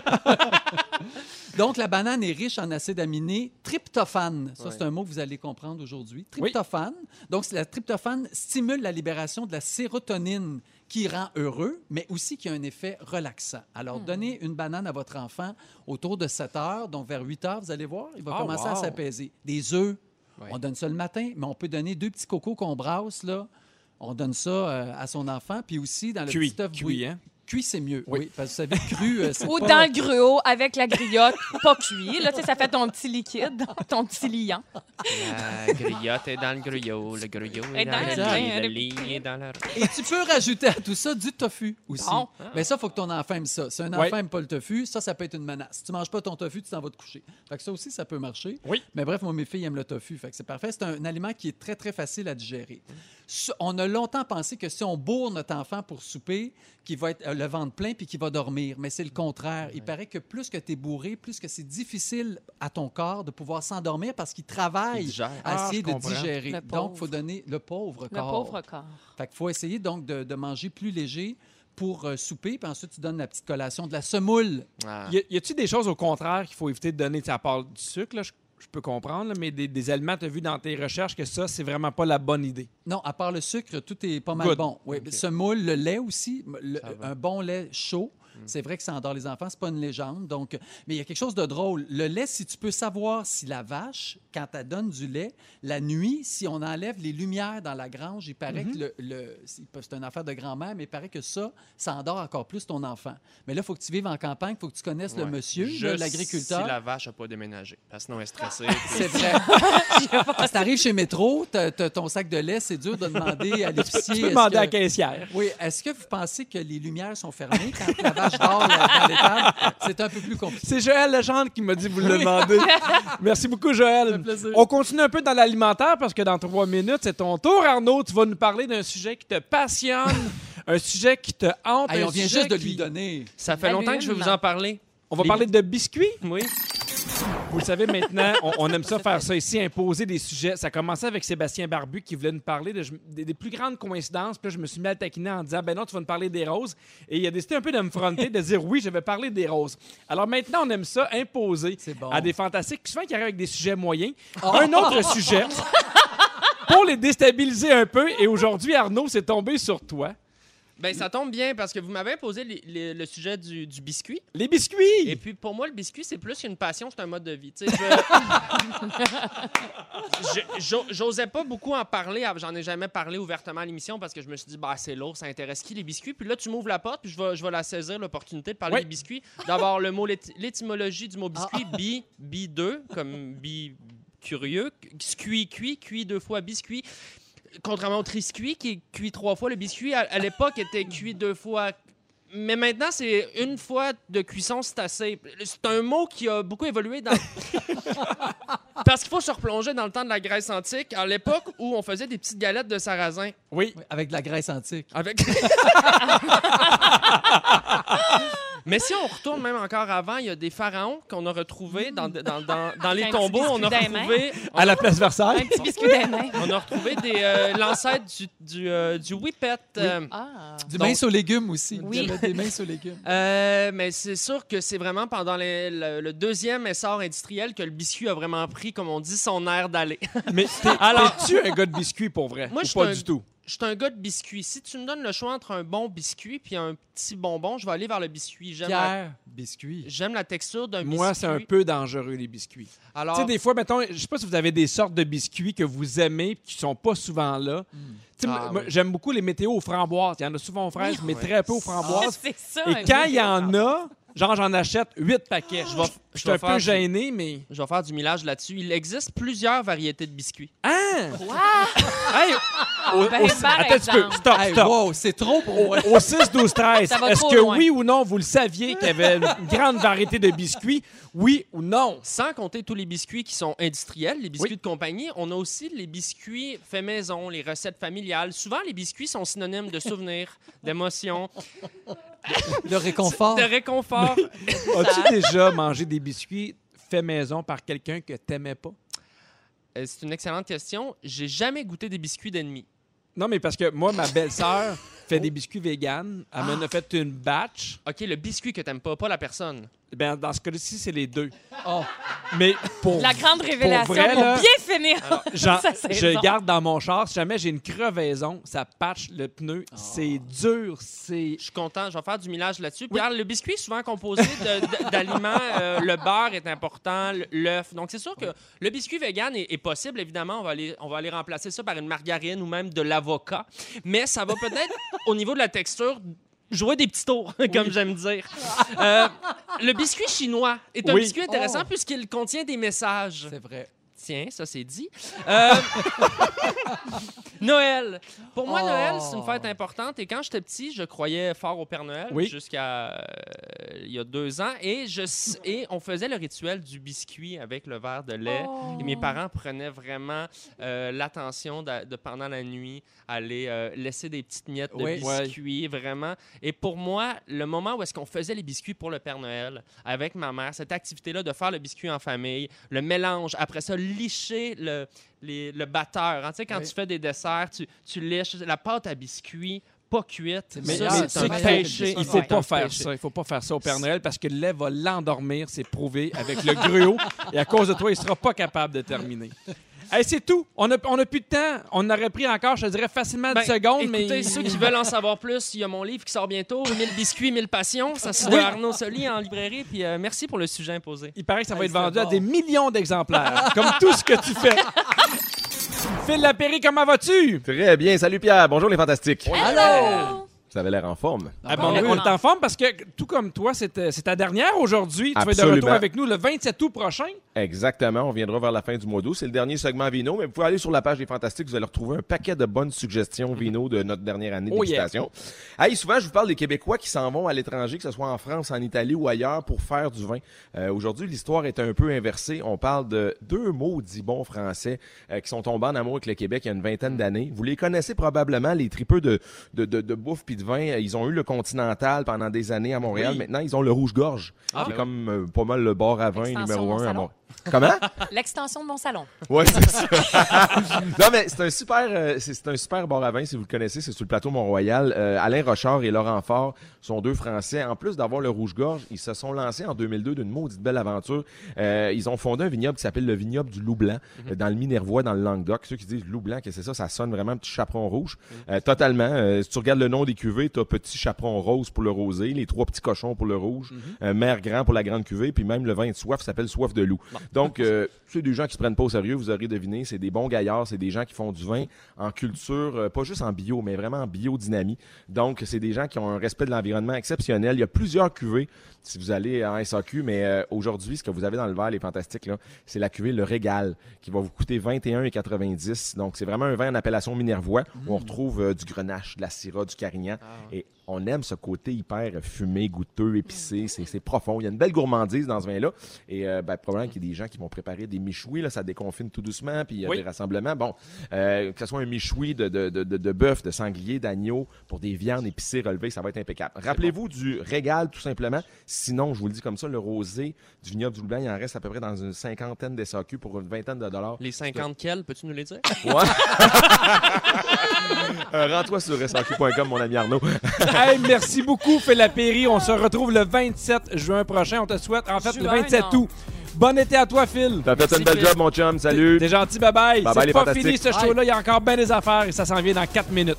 Donc, la banane est riche en acides aminés tryptophane. Ça, c'est un mot que vous allez comprendre aujourd'hui. Tryptophane. Donc, c'est- la tryptophane stimule la libération de la sérotonine qui rend heureux, mais aussi qui a un effet relaxant. Alors, donnez une banane à votre enfant autour de sept heures, donc vers huit heures, vous allez voir, il va Ah, commencer à wow. s'apaiser. Des œufs, Ouais. on donne ça le matin, mais on peut donner deux petits cocos qu'on brasse, là. On donne ça euh, à son enfant, puis aussi dans le Cuit. petit œuf Cuit, bouilli. hein? Cuit, c'est mieux, oui. Oui. Parce que vous savez, cru, euh, c'est Ou pas... dans le gruau avec la griotte, pas cuit. Là, tu sais, ça fait ton petit liquide, ton petit liant. La griotte est dans le gruyot, le gruyot est Et dans, dans le le lit, pain, le le lit pain. est dans la... Et tu peux rajouter à tout ça du tofu aussi. Bon. Mais ça, il faut que ton enfant aime ça. Si un enfant Ouais. n'aime pas le tofu, ça, ça peut être une menace. Si tu manges pas ton tofu, tu t'en vas te coucher. Fait que ça aussi, ça peut marcher. Oui. Mais bref, moi, mes filles aiment le tofu. Fait que c'est parfait. C'est un, un aliment qui est très, très facile à digérer. S- On a longtemps pensé que si on bourre notre enfant pour souper, qu'il va être euh, le ventre plein puis qu'il va dormir. Mais c'est le contraire. Il paraît que plus que tu es bourré, plus que c'est difficile à ton corps de pouvoir s'endormir parce qu'il Il travaille digère. à Ah, essayer je de comprends. digérer. Le Donc, il faut pauvre. donner le pauvre Le corps. pauvre corps. Fait qu'il faut essayer donc de, de manger plus léger pour euh, souper, puis ensuite tu donnes la petite collation de la semoule. Ah. Y a- y a-t-il des choses au contraire qu'il faut éviter de donner, tu sais, à part du sucre? Là, je je peux comprendre, là, mais des, des aliments, tu as vu dans tes recherches que ça, c'est vraiment pas la bonne idée. Non, à part le sucre, tout est pas mal Good. bon. Oui, OK. ce moule, le lait aussi, le- Ça va. un bon lait chaud, c'est vrai que ça endort les enfants, c'est pas une légende. Donc, mais il y a quelque chose de drôle. Le lait, si tu peux savoir si la vache, quand elle donne du lait, la nuit, si on enlève les lumières dans la grange, il paraît que le, le- c'est c'est une affaire de grand-mère, mais il paraît que ça, ça endort encore plus ton enfant. Mais là, il faut que tu vives en campagne, il faut que tu connaisses le Ouais. monsieur, Juste là, l'agriculteur. si la vache n'a pas déménagé. Parce que sinon, elle est stressée. C'est vrai. Si tu arrives chez Métro, tu as ton sac de lait, c'est dur de demander à l'épicier. Tu peux est-ce demander à la que- caissière. Oui, est-ce que vous pensez que les lumières sont fermées quand la vache dort là, dans l'étable? C'est un peu plus compliqué. C'est Joël Legendre qui m'a dit vous le demander. Merci beaucoup, Joël. Ça fait plaisir. On continue un peu dans l'alimentaire parce que dans trois minutes, c'est ton tour, Arnaud. Tu vas nous parler d'un sujet qui te passionne, un sujet qui te hante. Hey, un on vient sujet juste de qui- lui donner. Ça fait longtemps que je veux vous en parler. On va Les- parler de biscuits. Oui. Vous le savez maintenant, on, on aime ça faire ça ici, imposer des sujets. Ça a commencé avec Sébastien Barbu qui voulait nous parler de, des, des plus grandes coïncidences. Puis là, je me suis mis à le taquiner en disant, ben non, tu vas nous parler des roses. Et il a décidé un peu de me fronter, de dire, oui, je vais parler des roses. Alors maintenant, on aime ça, imposer C'est bon. à des fantastiques, souvent qui arrivent avec des sujets moyens. Un autre sujet pour les déstabiliser un peu. Et aujourd'hui, Arnaud, c'est tombé sur toi. Ben, ça tombe bien parce que vous m'avez posé les- les- le sujet du, du biscuit. Les biscuits! Et puis, pour moi, le biscuit, c'est plus qu'une passion, c'est un mode de vie. Tu sais, je- je- j'o- J'osais pas beaucoup en parler. J'en ai jamais parlé ouvertement à l'émission parce que je me suis dit, bah, c'est lourd, ça intéresse qui les biscuits? Puis là, tu m'ouvres la porte, puis je vais, je vais la saisir, l'opportunité de parler Oui. des biscuits. D'avoir le mot, l'éty- l'étymologie du mot biscuit, bi, bi deux, comme bi curieux, cuit, cuit, cuit deux fois, biscuit. Contrairement au triscuit, qui est cuit trois fois, le biscuit, à, à l'époque, était cuit deux fois. Mais maintenant, c'est une fois de cuisson, c'est assez. C'est un mot qui a beaucoup évolué dans... Parce qu'il faut se replonger dans le temps de la Grèce antique, à l'époque où on faisait des petites galettes de sarrasin. Oui. Oui, avec de la graisse antique. Avec... Mais si on retourne même encore avant, il y a des pharaons qu'on a retrouvés dans, dans, dans, dans les Un petit tombeaux. On a biscuit dans les retrouvé... on À la a- place Versailles. Un petit biscuit des mains. On a retrouvé des, euh, l'ancêtre du, du, euh, du whippet. euh, Ah. Du Donc- mince aux légumes aussi. Oui. Il y avait des minces aux légumes. Euh, mais c'est sûr que c'est vraiment pendant les- le, le deuxième essor industriel que le biscuit a vraiment pris, comme on dit, son air d'aller. Mais t'es, Alors- tu un gars de biscuits pour vrai? Moi, Ou je suis pas un- du tout. Je suis un gars de biscuit. Si tu me donnes le choix entre un bon biscuit puis un petit bonbon, je vais aller vers le biscuit. J'aime la, Pierre, biscuit. j'aime la texture d'un biscuit. Moi, c'est un peu dangereux, les biscuits. Alors, Tu sais, des fois, mettons, je sais pas si vous avez des sortes de biscuits que vous aimez et qui sont pas souvent là. Tu sais, Ah, moi, oui. j'aime beaucoup les météos aux framboises. Il y en a souvent aux fraises, mais Ouais. très peu aux framboises. C'est ça. Et un quand peu il y en a, genre, j'en achète huit paquets. Je, je vais, je je suis vais un peu faire gêné, mais... du, je vais faire du millage là-dessus. Il existe plusieurs variétés de biscuits. Ah! Wow! Hey! Au, Ben, au- par attends un petit peu. exemple. Stop, Hey, stop. wow, c'est trop pour moi. Au six, douze, treize, Ça va est-ce trop que loin. oui ou non, vous le saviez qu'il y avait une grande variété de biscuits? Oui ou non? Sans compter tous les biscuits qui sont industriels, les biscuits de compagnie, on a aussi les biscuits faits maison, les recettes familiales. Souvent, les biscuits sont synonymes de souvenirs, d'émotions, Le réconfort. de réconfort. As-tu déjà mangé des biscuits faits maison par quelqu'un que t'aimais pas? Euh, C'est une excellente question. J'ai jamais goûté des biscuits d'ennemis. Non, mais parce que moi, ma belle-sœur fait des biscuits véganes. Elle m'en a fait une batch. OK, le biscuit que t'aimes pas, pas la personne. Ben, dans ce cas-ci, c'est les deux. Oh. Mais pour, La grande révélation vrai, pour là, bien finir. j'en- sa saison. je garde dans mon char. Si jamais j'ai une crevaison, ça patche le pneu. C'est dur. C'est... Je suis content, je vais faire du millage là-dessus. Pierre, le biscuit est souvent composé de- de- d'aliments. euh, le beurre est important, l- l'œuf. Donc, c'est sûr que le biscuit vegan est, est possible. Évidemment, on va, aller, on va aller remplacer ça par une margarine ou même de l'avocat. Mais ça va peut-être, au niveau de la texture, jouer des petits tours, comme j'aime dire. Euh, le biscuit chinois est un Oui. biscuit intéressant Oh. puisqu'il contient des messages. C'est vrai. Tiens, ça c'est dit. Euh, Noël. Pour moi, Oh. Noël, c'est une fête importante. Et quand j'étais petit, je croyais fort au Père Noël Oui. jusqu'à euh, il y a deux ans. Et, je, s- et on faisait le rituel du biscuit avec le verre de lait. Oh. Et mes parents prenaient vraiment euh, l'attention de, de, pendant la nuit, aller euh, laisser des petites miettes de Oui. biscuits, vraiment. Et pour moi, le moment où est-ce qu'on faisait les biscuits pour le Père Noël avec ma mère, cette activité-là de faire le biscuit en famille, le mélange, après ça, licher le, les- le batteur. Hein, tu sais, quand Oui. tu fais des desserts, tu, tu liches la pâte à biscuits pas cuite. Mais, ça, mais c'est tu un sais péché. qu'il faut Ouais, pas un faire péché. ça. Il faut pas faire ça au Père Noël parce que le lait va l'endormir, c'est prouvé, avec le gruau. Et à cause de toi, il sera pas capable de terminer. Hey, c'est tout. On a, on a plus de temps. On aurait pris encore, je te dirais, facilement Ben, dix secondes. écoutez, mais... ceux qui veulent en savoir plus, il y a mon livre qui sort bientôt, mille biscuits, mille passions. Ça, c'est de Oui. Arnaud Soli en librairie. Puis euh, merci pour le sujet imposé. Il paraît que ça va Hey, être vendu à c'est des bon. millions d'exemplaires, comme tout ce que tu fais. Phil Lapéry, comment vas-tu? Très bien. Salut Pierre. Bonjour les fantastiques. Allô? Vous avez l'air en forme. Ah, ben, on, oui. est, on est en forme parce que, tout comme toi, c'est, euh, c'est ta dernière aujourd'hui. Tu vas être de Absolument. retour avec nous le vingt-sept août prochain. Exactement. On viendra vers la fin du mois d'août. C'est le dernier segment Vino, mais vous pouvez aller sur la page des Fantastiques. Vous allez retrouver un paquet de bonnes suggestions Vino de notre dernière année Oh yeah. d'excitation. Hey, souvent, je vous parle des Québécois qui s'en vont à l'étranger, que ce soit en France, en Italie ou ailleurs, pour faire du vin. Euh, aujourd'hui, l'histoire est un peu inversée. On parle de deux maudits bons Français euh, qui sont tombés en amour avec le Québec il y a une vingtaine d'années. Vous les connaissez probablement, les tripeux de, de, de, de bouffe puis de vin. Ils ont eu le Continental pendant des années à Montréal. Oui. Maintenant, ils ont le Rouge-Gorge. Ah, c'est ben comme euh, pas mal le bar à vin Extension numéro de mon un à salon. Montréal. Comment? L'extension de mon salon. Ouais, c'est ça. Non, mais c'est un super, euh, c'est, c'est un super bar à vin, si vous le connaissez, c'est sur le plateau Mont-Royal. Euh, Alain Rochard et Laurent Faure sont deux Français. En plus d'avoir le Rouge-Gorge, ils se sont lancés en deux mille deux d'une maudite belle aventure. Euh, ils ont fondé un vignoble qui s'appelle le vignoble du Loup Blanc, euh, dans le Minervois, dans le Languedoc. Ceux qui disent Loup Blanc, qu'est-ce que c'est ça? Ça sonne vraiment petit chaperon rouge. Euh, totalement. Euh, si tu regardes le nom des cuvées, t'as petit chaperon rose pour le rosé, les trois petits cochons pour le rouge, euh, mère grand pour la grande cuvée, puis même le vin de soif s'appelle soif de loup. Donc, euh, c'est des gens qui se prennent pas au sérieux, vous aurez deviné, c'est des bons gaillards, c'est des gens qui font du vin en culture, euh, pas juste en bio, mais vraiment en biodynamie. Donc, c'est des gens qui ont un respect de l'environnement exceptionnel. Il y a plusieurs cuvées, si vous allez en S A Q, mais euh, aujourd'hui, ce que vous avez dans le verre, les fantastiques, là, c'est la cuvée Le Régal, qui va vous coûter vingt et un virgule quatre-vingt-dix. Donc, c'est vraiment un vin en appellation Minervois, où on retrouve euh, du Grenache, de la Syrah, du Carignan. Et on aime ce côté hyper fumé, goûteux, épicé. C'est, c'est profond. Il y a une belle gourmandise dans ce vin-là. Et euh, ben, probablement qu'il y a des gens qui vont préparer des michouis. Là, ça déconfine tout doucement. Puis il y a Oui. des rassemblements. Bon, euh, que ce soit un michoui de, de, de, de, de bœuf, de sanglier, d'agneau, pour des viandes épicées relevées, ça va être impeccable. Rappelez-vous du Régal, tout simplement. Sinon, je vous le dis comme ça, le rosé du vignoble du Loup Blanc, il en reste à peu près dans une cinquantaine d'S A Q pour une vingtaine de dollars. Les cinquante quels, peux-tu nous les dire? Ouais. euh, Rends-toi sur S A Q point com, mon ami Arnaud. Hey, merci beaucoup, Phil Lapéry. On se retrouve le vingt-sept juin prochain. On te souhaite, en fait, le Juin, vingt-sept non. août. Bon été à toi, Phil. T'as fait Merci, une belle Phil. job, mon chum. Salut. T'es gentil, bye-bye. Bye-bye, C'est les pas fantastiques. fini, ce show-là. Il y a encore bien des affaires et ça s'en vient dans quatre minutes.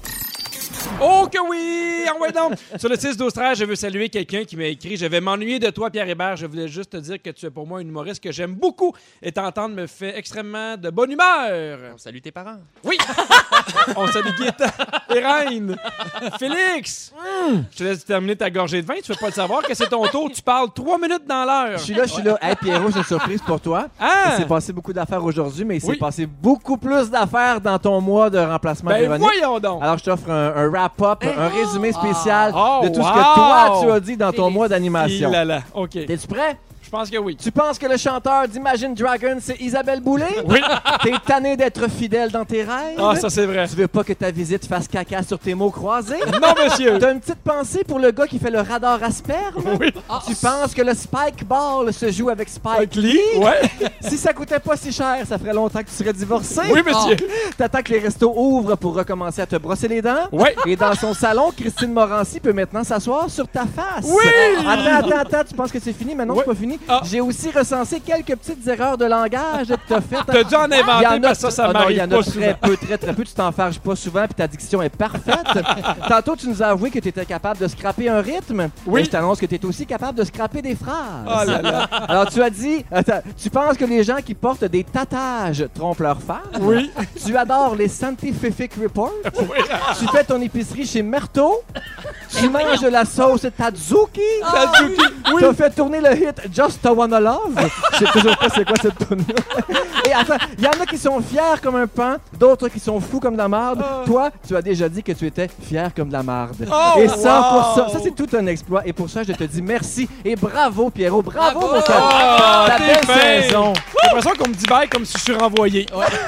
Oh que oui! Ah ouais donc! Sur le six douze treize, je veux saluer quelqu'un qui m'a écrit « Je vais m'ennuyer de toi, Pierre Hébert. Je voulais juste te dire que tu es pour moi une humoriste que j'aime beaucoup et t'entendre me fait extrêmement de bonne humeur. Salut tes parents. » Oui! On salue Gaëtan et Reine. Félix! Hum, Je te laisse terminer ta gorgée de vin. Tu veux pas le savoir que c'est ton tour. Tu parles trois minutes dans l'heure. Je suis là, je suis là. Hey Pierrot, j'ai une surprise pour toi. Ah! Il s'est passé beaucoup d'affaires aujourd'hui, mais il s'est Oui. passé beaucoup plus d'affaires dans ton mois de remplacement Ben Véronique. voyons donc! Alors, je t'offre un, un wrap-up, un résumé spécial Oh, de tout ce wow. que toi, tu as dit dans ton Félix. mois d'animation. Il là là. OK. T'es-tu prêt? Je pense que oui. Tu penses que le chanteur d'Imagine Dragons, c'est Isabelle Boulay? Oui. T'es tanné d'être fidèle dans tes rêves? Ah, ça c'est vrai. Tu veux pas que ta visite fasse caca sur tes mots croisés? Non, monsieur! T'as une petite pensée pour le gars qui fait le radar à sperme? Oui. Tu penses que le Spike Ball se joue avec Spike Lee? Ouais. Si ça coûtait pas si cher, ça ferait longtemps que tu serais divorcé. Oui, monsieur. T'attends que les restos ouvrent pour recommencer à te brosser les dents. Ouais. Et dans son salon, Christine Morancy peut maintenant s'asseoir sur ta face. Oui! Attends, attends, attends, tu penses que c'est fini? Mais non, Ouais. c'est pas fini. Ah. J'ai aussi recensé quelques petites erreurs de langage que t'as faites. T'as dû en Il y inventer en a- parce que ça, ça Ah non, il m'arrive y en pas a souvent. très peu, très très peu. Tu t'enfarges pas souvent, puis ta diction est parfaite. Tantôt, tu nous as avoué que tu étais capable de scraper un rythme. Oui. Et je t'annonce que tu es aussi capable de scraper des phrases. Oh là là. Alors, tu as dit, attends, tu penses que les gens qui portent des tatages trompent leurs femmes? Oui. Tu adores les Scientific Reports? Tu fais ton épicerie chez Merto? Tu manges de la sauce Tadzuki? Tadzuki, oui. Tu as fait tourner le hit Just a Wanna Love? Je sais toujours pas c'est quoi cette tune. Et attends, il y en a qui sont fiers comme un pan, d'autres qui sont fous comme de la marde. Toi, tu as déjà dit que tu étais fier comme de la marde. Oh, Et ça, wow. pour ça, ça c'est tout un exploit. Et pour ça, je te dis merci et bravo, Pierrot. Bravo, Bravo. pour ta, Oh, ta t'es belle fin. saison. J'ai l'impression qu'on me dit bye comme si je suis renvoyé.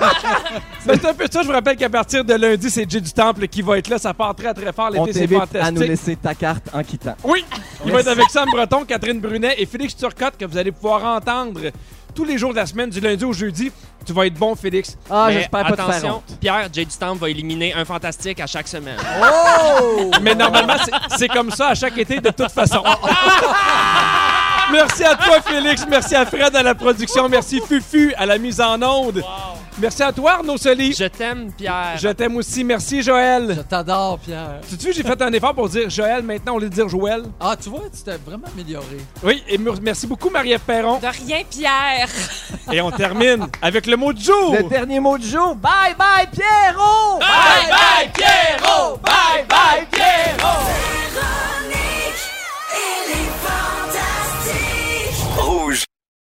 Ben, c'est un peu ça. Je vous rappelle qu'à partir de lundi, c'est Jay du Temple qui va être là. Ça part très, très fort. On L'été, c'est t'invite fantastique. à nous laisser ta carte en quittant. Oui, il va être avec Sam Breton, Catherine Brunet et Félix Turcotte que vous allez pouvoir entendre tous les jours de la semaine, du lundi au jeudi. Tu vas être bon, Félix. Ah, Mais j'espère pas te faire attention, honte. Pierre, Jay du Temple va éliminer un fantastique à chaque semaine. Oh! Mais normalement, c'est- c'est comme ça à chaque été de toute façon. Merci à toi, Félix. Merci à Fred à la production. Merci, Fufu, à la mise en onde. Merci à toi, Arnaud Soli. Je t'aime, Pierre. Je t'aime aussi. Merci, Joël. Je t'adore, Pierre. Tu vu, j'ai fait un effort pour dire Joël maintenant, au lieu de dire Joël. Ah, tu vois, tu t'es vraiment amélioré. Oui, et mer- merci beaucoup, Marie-Ève Perron. De rien, Pierre. Et on termine avec le mot du jour. Le dernier mot du jour. Bye bye, Pierrot! Bye bye, Pierrot! Bye bye, Pierrot!